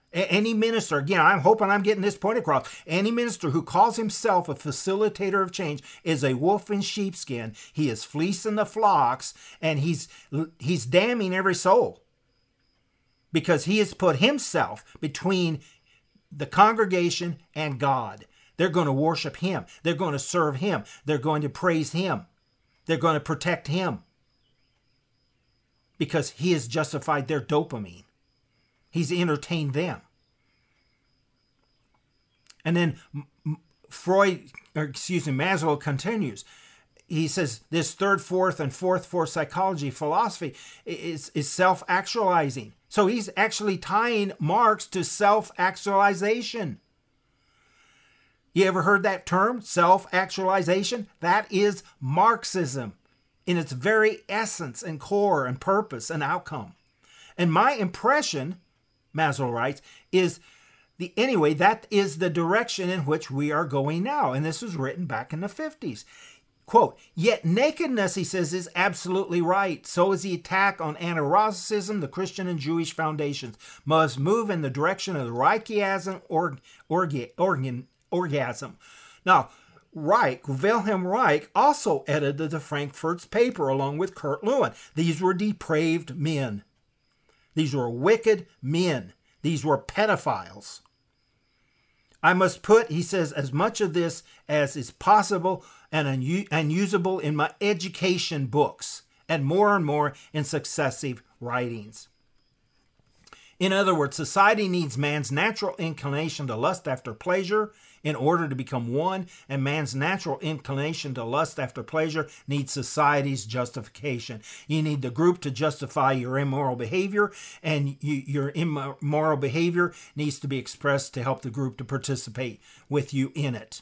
Any minister, again, I'm hoping I'm getting this point across. Any minister who calls himself a facilitator of change is a wolf in sheepskin. He is fleecing the flocks, and he's he's damning every soul because he has put himself between the congregation and God. They're going to worship him. They're going to serve him. They're going to praise him. They're going to protect him because he has justified their dopamine. He's entertained them. And then Freud, or excuse me, Maslow continues. He says this third, fourth, and fourth for psychology philosophy is, is self-actualizing. So he's actually tying Marx to self-actualization. You ever heard that term, self-actualization? That is Marxism in its very essence and core and purpose and outcome. And my impression, Maslow writes, is the anyway, that is the direction in which we are going now. And this was written back in the fifties. Quote, yet nakedness, he says, is absolutely right. So is the attack on anti-Racism, the Christian and Jewish foundations must move in the direction of the Reichiasm or, orga, organ, orgasm. Now, Reich, Wilhelm Reich, also edited the Frankfurt's paper along with Kurt Lewin. These were depraved men. These were wicked men. These were pedophiles. I must put, he says, as much of this as is possible and unusable in my education books, and more and more in successive writings. In other words, society needs man's natural inclination to lust after pleasure in order to become one, and man's natural inclination to lust after pleasure needs society's justification. You need the group to justify your immoral behavior, and you, your immoral behavior needs to be expressed to help the group to participate with you in it.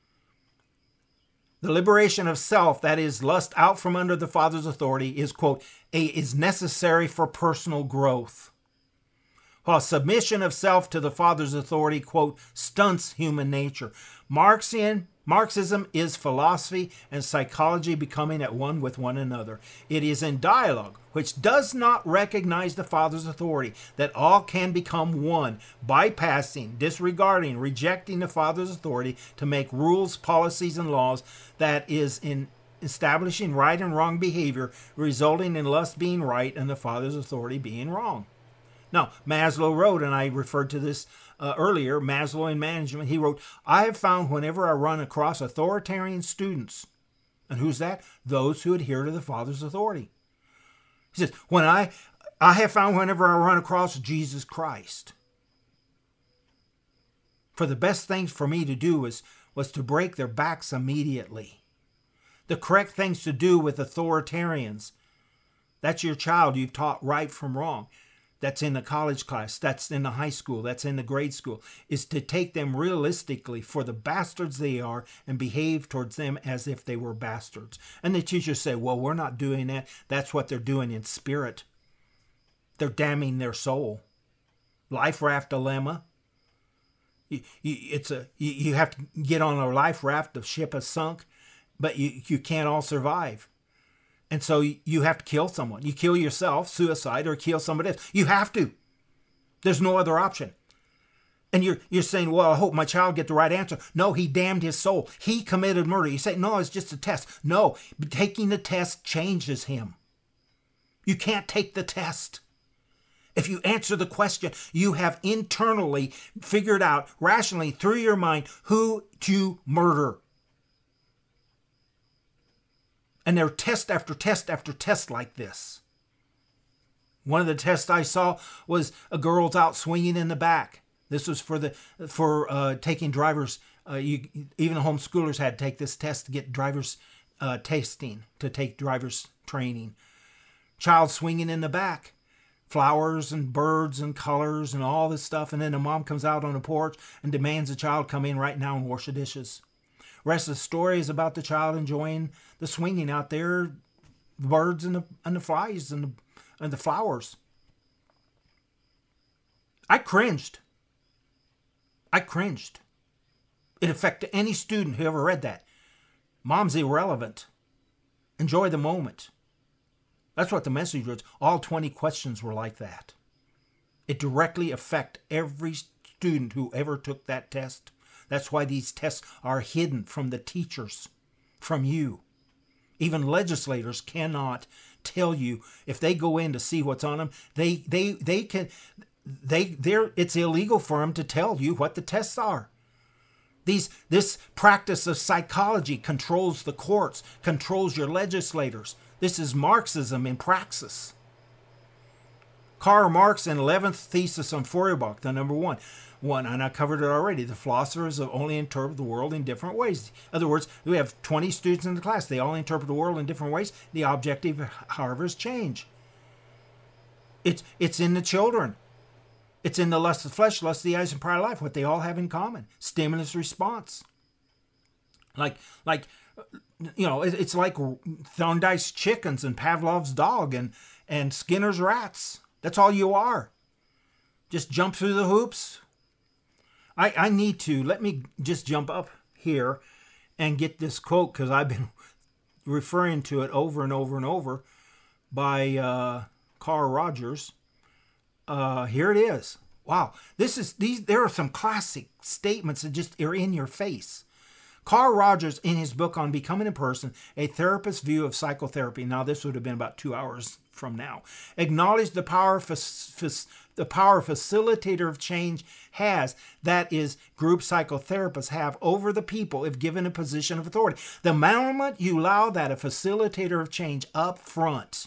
The liberation of self, that is, lust out from under the Father's authority, is, quote, a, is necessary for personal growth. While submission of self to the Father's authority, quote, stunts human nature. Marxian, Marxism is philosophy and psychology becoming at one with one another. It is in dialogue, which does not recognize the Father's authority, that all can become one, bypassing, disregarding, rejecting the Father's authority to make rules, policies, and laws, that is in establishing right and wrong behavior, resulting in lust being right and the Father's authority being wrong. Now, Maslow wrote, and I referred to this uh, earlier, Maslow in Management, he wrote, I have found whenever I run across authoritarian students, and who's that? Those who adhere to the Father's authority. He says, when I, I have found whenever I run across Jesus Christ, for the best things for me to do was, was to break their backs immediately. The correct things to do with authoritarians, that's your child you've taught right from wrong. That's in the college class, that's in the high school, that's in the grade school, is to take them realistically for the bastards they are and behave towards them as if they were bastards. And the teachers say, well, we're not doing that. That's what they're doing in spirit. They're damning their soul. Life raft dilemma. You, you, it's a, you, you have to get on a life raft, the ship has sunk, but you, you can't all survive. And so you have to kill someone. You kill yourself, suicide, or kill somebody else. You have to. There's no other option. And you're you're saying, well, I hope my child get the right answer. No, he damned his soul. He committed murder. You say, no, it's just a test. No, taking the test changes him. You can't take the test. If you answer the question, you have internally figured out rationally through your mind who to murder. And there are test after test after test like this. One of the tests I saw was a girl's out swinging in the back. This was for the for uh, taking drivers. Uh, you, even the homeschoolers had to take this test to get drivers uh, testing, to take drivers training. Child swinging in the back. Flowers and birds and colors and all this stuff. And then the mom comes out on the porch and demands the child come in right now and wash the dishes. The rest of the story is about the child enjoying the swinging out there, the birds and the, and the flies and the, and the flowers. I cringed. I cringed. It affected any student who ever read that. Mom's irrelevant. Enjoy the moment. That's what the message was. All twenty questions were like that. It directly affects every student who ever took that test. That's why these tests are hidden from the teachers, from you. Even legislators cannot tell you if they go in to see what's on them. They they they can they they're it's illegal for them to tell you what the tests are. These this practice of psychology controls the courts, controls your legislators. This is Marxism in praxis. Karl Marx in eleventh thesis on Feuerbach, the number one. One, and I covered it already. The philosophers have only interpret the world in different ways. In other words, we have twenty students in the class. They all interpret the world in different ways. The objective, however, is change. It's, it's in the children. It's in the lust of the flesh, lust of the eyes, and pride of life. What they all have in common. Stimulus response. Like, like you know, it's like Thorndike's chickens and Pavlov's dog and, and Skinner's rats. That's all you are. Just jump through the hoops. I, I need to, let me just jump up here and get this quote because I've been referring to it over and over and over by uh, Carl Rogers. Uh, here it is. Wow, this is these. There are some classic statements that just are in your face. Carl Rogers, in his book on Becoming a Person, A Therapist's View of Psychotherapy, now this would have been about two hours from now, acknowledged the power, the power facilitator of change has, that is, group psychotherapists have, over the people if given a position of authority. The moment you allow that a facilitator of change up front,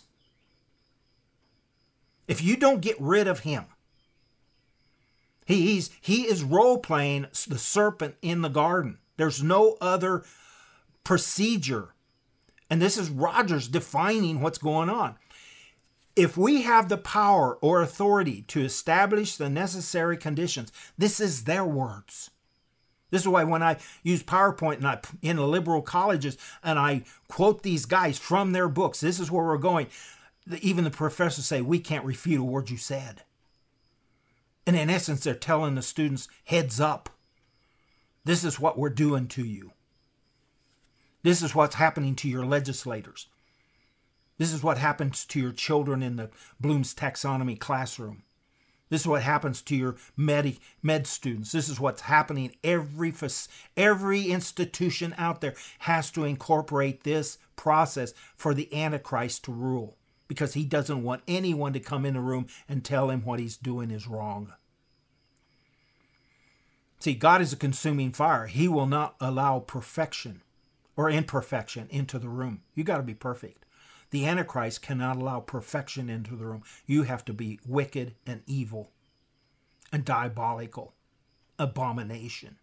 if you don't get rid of him, he, he's, he is role-playing the serpent in the garden. There's no other procedure. And this is Rogers defining what's going on. If we have the power or authority to establish the necessary conditions, this is their words. This is why when I use PowerPoint and I, in the liberal colleges and I quote these guys from their books, this is where we're going. Even the professors say, we can't refute a word you said. And in essence, they're telling the students, heads up. This is what we're doing to you. This is what's happening to your legislators. This is what happens to your children in the Bloom's taxonomy classroom. This is what happens to your med, med students. This is what's happening. Every, every institution out there has to incorporate this process for the Antichrist to rule, because he doesn't want anyone to come in the room and tell him what he's doing is wrong. See, God is a consuming fire. He will not allow perfection or imperfection into the room. You got to be perfect. The Antichrist cannot allow perfection into the room. You have to be wicked and evil and diabolical. Abomination.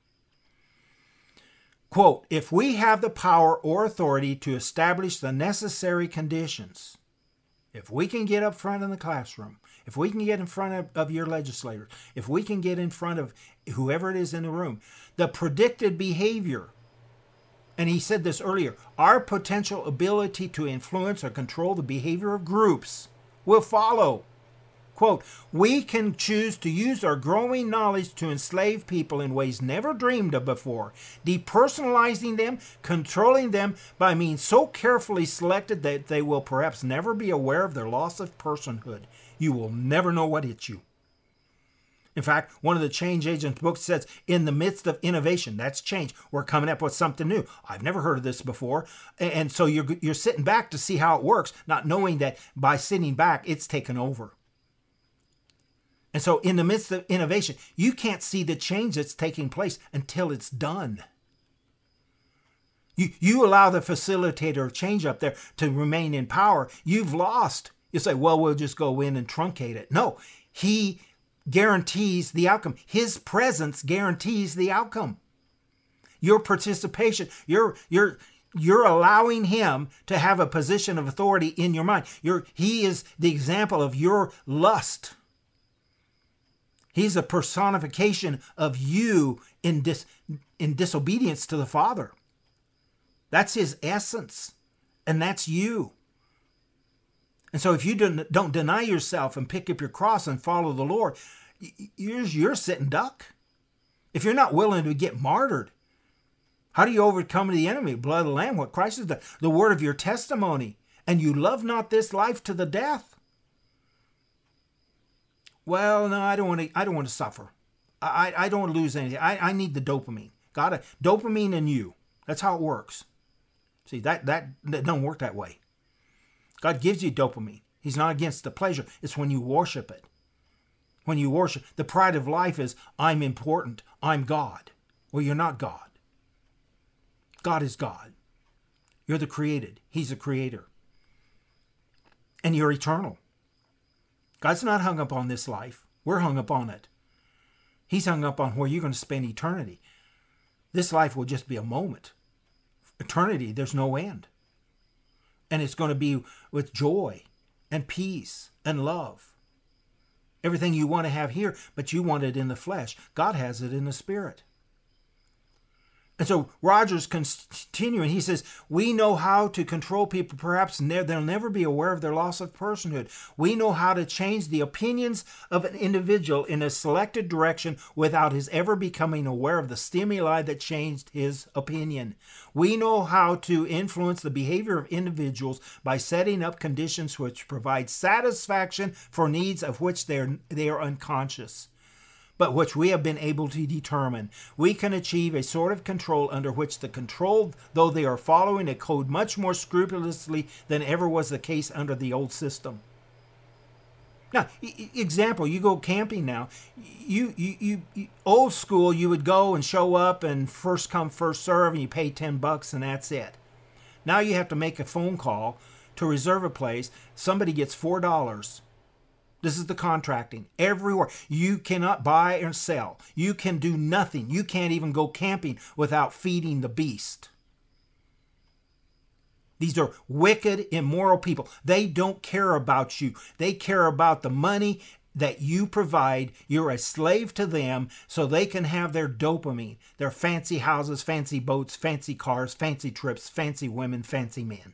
Quote, if we have the power or authority to establish the necessary conditions, if we can get up front in the classroom, if we can get in front of, of your legislators, if we can get in front of whoever it is in the room, the predicted behavior, and he said this earlier, our potential ability to influence or control the behavior of groups will follow. Quote, we can choose to use our growing knowledge to enslave people in ways never dreamed of before, depersonalizing them, controlling them by means so carefully selected that they will perhaps never be aware of their loss of personhood. You will never know what hits you. In fact, one of the change agents books says, in the midst of innovation, that's change, we're coming up with something new. I've never heard of this before. And so you're, you're sitting back to see how it works, not knowing that by sitting back, it's taken over. And so in the midst of innovation, you can't see the change that's taking place until it's done. You, you allow the facilitator of change up there to remain in power, you've lost. You say, well, we'll just go in and truncate it. No, he guarantees the outcome. His presence guarantees the outcome. Your participation, you're, you're, you're allowing him to have a position of authority in your mind. You're, he is the example of your lust. He's a personification of you in, dis, in disobedience to the Father. That's his essence, and that's you. And so if you don't, don't deny yourself and pick up your cross and follow the Lord, you're, you're sitting duck. If you're not willing to get martyred, how do you overcome the enemy? Blood of the Lamb, what Christ has done, the word of your testimony, and you love not this life to the death. Well, no, I don't want to. I don't want to suffer. I, I don't want to lose anything. I, I need the dopamine. Got it. Dopamine in you. That's how it works. See, that, that that don't work that way. God gives you dopamine. He's not against the pleasure. It's when you worship it. When you worship, the pride of life is, I'm important. I'm God. Well, you're not God. God is God. You're the created. He's the creator. And you're eternal. God's not hung up on this life. We're hung up on it. He's hung up on where you're going to spend eternity. This life will just be a moment. Eternity, there's no end. And it's going to be with joy and peace and love. Everything you want to have here, but you want it in the flesh. God has it in the spirit. And so Rogers continuing, he says, we know how to control people. Perhaps ne- they'll never be aware of their loss of personhood. We know how to change the opinions of an individual in a selected direction without his ever becoming aware of the stimuli that changed his opinion. We know how to influence the behavior of individuals by setting up conditions which provide satisfaction for needs of which they are, they are unconscious, but which we have been able to determine. We can achieve a sort of control under which the controlled, though they are following a code much more scrupulously than ever was the case under the old system. Now, example, you go camping now. You, you, you, you, old school, you would go and show up and first come, first serve, and you pay ten bucks and that's it. Now you have to make a phone call to reserve a place. Somebody gets four dollars. This is the contracting. Everywhere. You cannot buy or sell. You can do nothing. You can't even go camping without feeding the beast. These are wicked, immoral people. They don't care about you. They care about the money that you provide. You're a slave to them so they can have their dopamine, their fancy houses, fancy boats, fancy cars, fancy trips, fancy women, fancy men.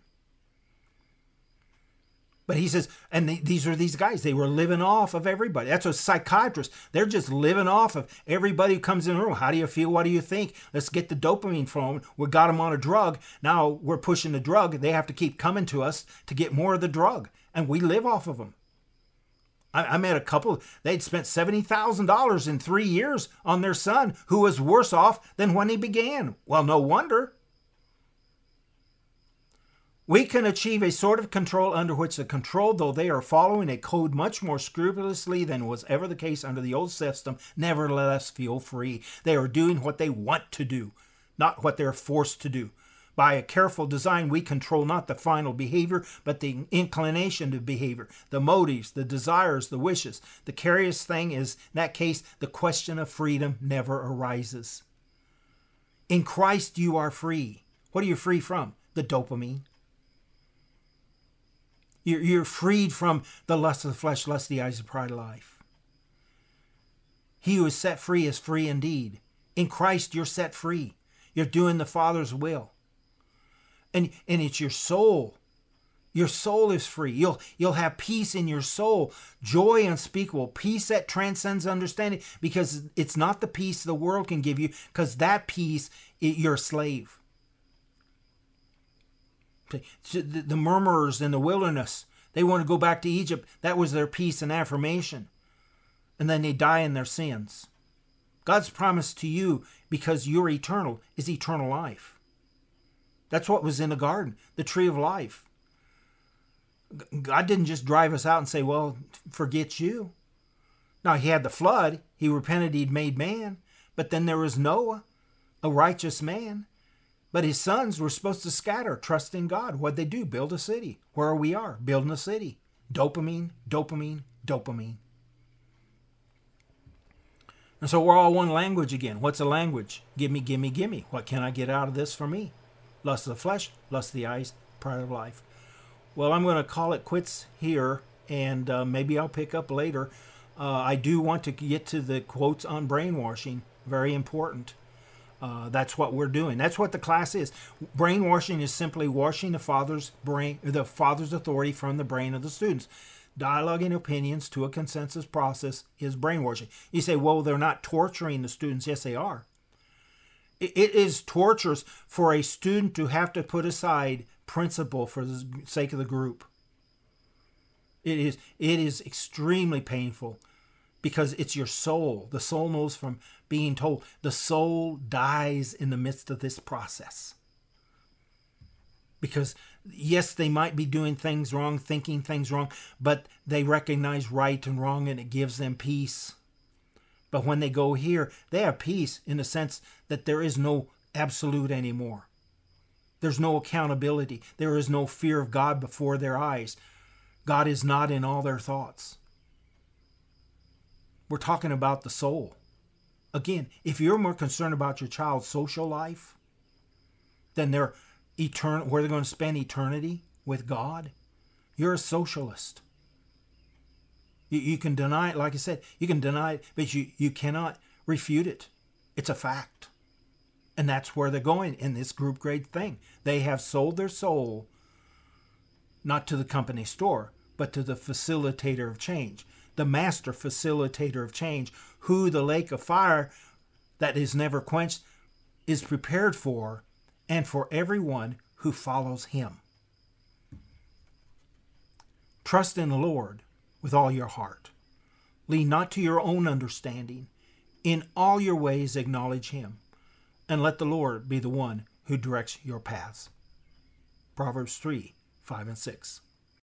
But he says, and the, these are these guys, they were living off of everybody. That's a psychiatrist. They're just living off of everybody who comes in the room. How do you feel? What do you think? Let's get the dopamine from them. We got them on a drug. Now we're pushing the drug. They have to keep coming to us to get more of the drug. And we live off of them. I, I met a couple, they'd spent seventy thousand dollars in three years on their son who was worse off than when he began. Well, no wonder. We can achieve a sort of control under which the controlled, though they are following a code much more scrupulously than was ever the case under the old system, nevertheless feel free. They are doing what they want to do, not what they're forced to do. By a careful design, we control not the final behavior, but the inclination to behavior, the motives, the desires, the wishes. The curious thing is, in that case, the question of freedom never arises. In Christ, you are free. What are you free from? The dopamine. You're freed from the lust of the flesh, lust of the eyes, the pride of life. He who is set free is free indeed. In Christ, you're set free. You're doing the Father's will. And, and it's your soul. Your soul is free. You'll, you'll have peace in your soul, joy unspeakable, peace that transcends understanding, because it's not the peace the world can give you, because that peace, you're a slave. The murmurers in the wilderness, they want to go back to Egypt. That was their peace and affirmation. And then they die in their sins. God's promise to you, because you're eternal, is eternal life. That's what was in the garden, the tree of life. God didn't just drive us out and say, well, forget you. Now, he had the flood. He repented he'd made man. But then there was Noah, a righteous man. But his sons were supposed to scatter, trust in God. What'd they do? Build a city. Where we are, building a city. Dopamine, dopamine, dopamine. And so we're all one language again. What's a language? Gimme, gimme, gimme. What can I get out of this for me? Lust of the flesh, lust of the eyes, pride of life. Well, I'm going to call it quits here, and uh, maybe I'll pick up later. Uh, I do want to get to the quotes on brainwashing. Very important. Uh, that's what we're doing. That's what the class is. Brainwashing is simply washing the father's brain, the father's authority from the brain of the students. Dialoguing opinions to a consensus process is brainwashing. You say, well, they're not torturing the students. Yes, they are. It, it is torturous for a student to have to put aside principle for the sake of the group. It is, it is extremely painful. because it's your soul. The soul knows from being told. The soul dies in the midst of this process. Because, yes, they might be doing things wrong, thinking things wrong, but they recognize right and wrong, and it gives them peace. But when they go here, they have peace in the sense that there is no absolute anymore. There's no accountability. There is no fear of God before their eyes. God is not in all their thoughts. We're talking about the soul. Again, if you're more concerned about your child's social life than their eternal, where they're going to spend eternity with God, you're a socialist. You, you can deny it, like I said, you can deny it, but you, you cannot refute it. It's a fact. And that's where they're going in this group grade thing. They have sold their soul, not to the company store, but to the facilitator of change, the master facilitator of change, who the lake of fire that is never quenched is prepared for, and for everyone who follows him. Trust in the Lord with all your heart. Lean not to your own understanding. In all your ways acknowledge him, and let the Lord be the one who directs your paths. Proverbs three, five and six.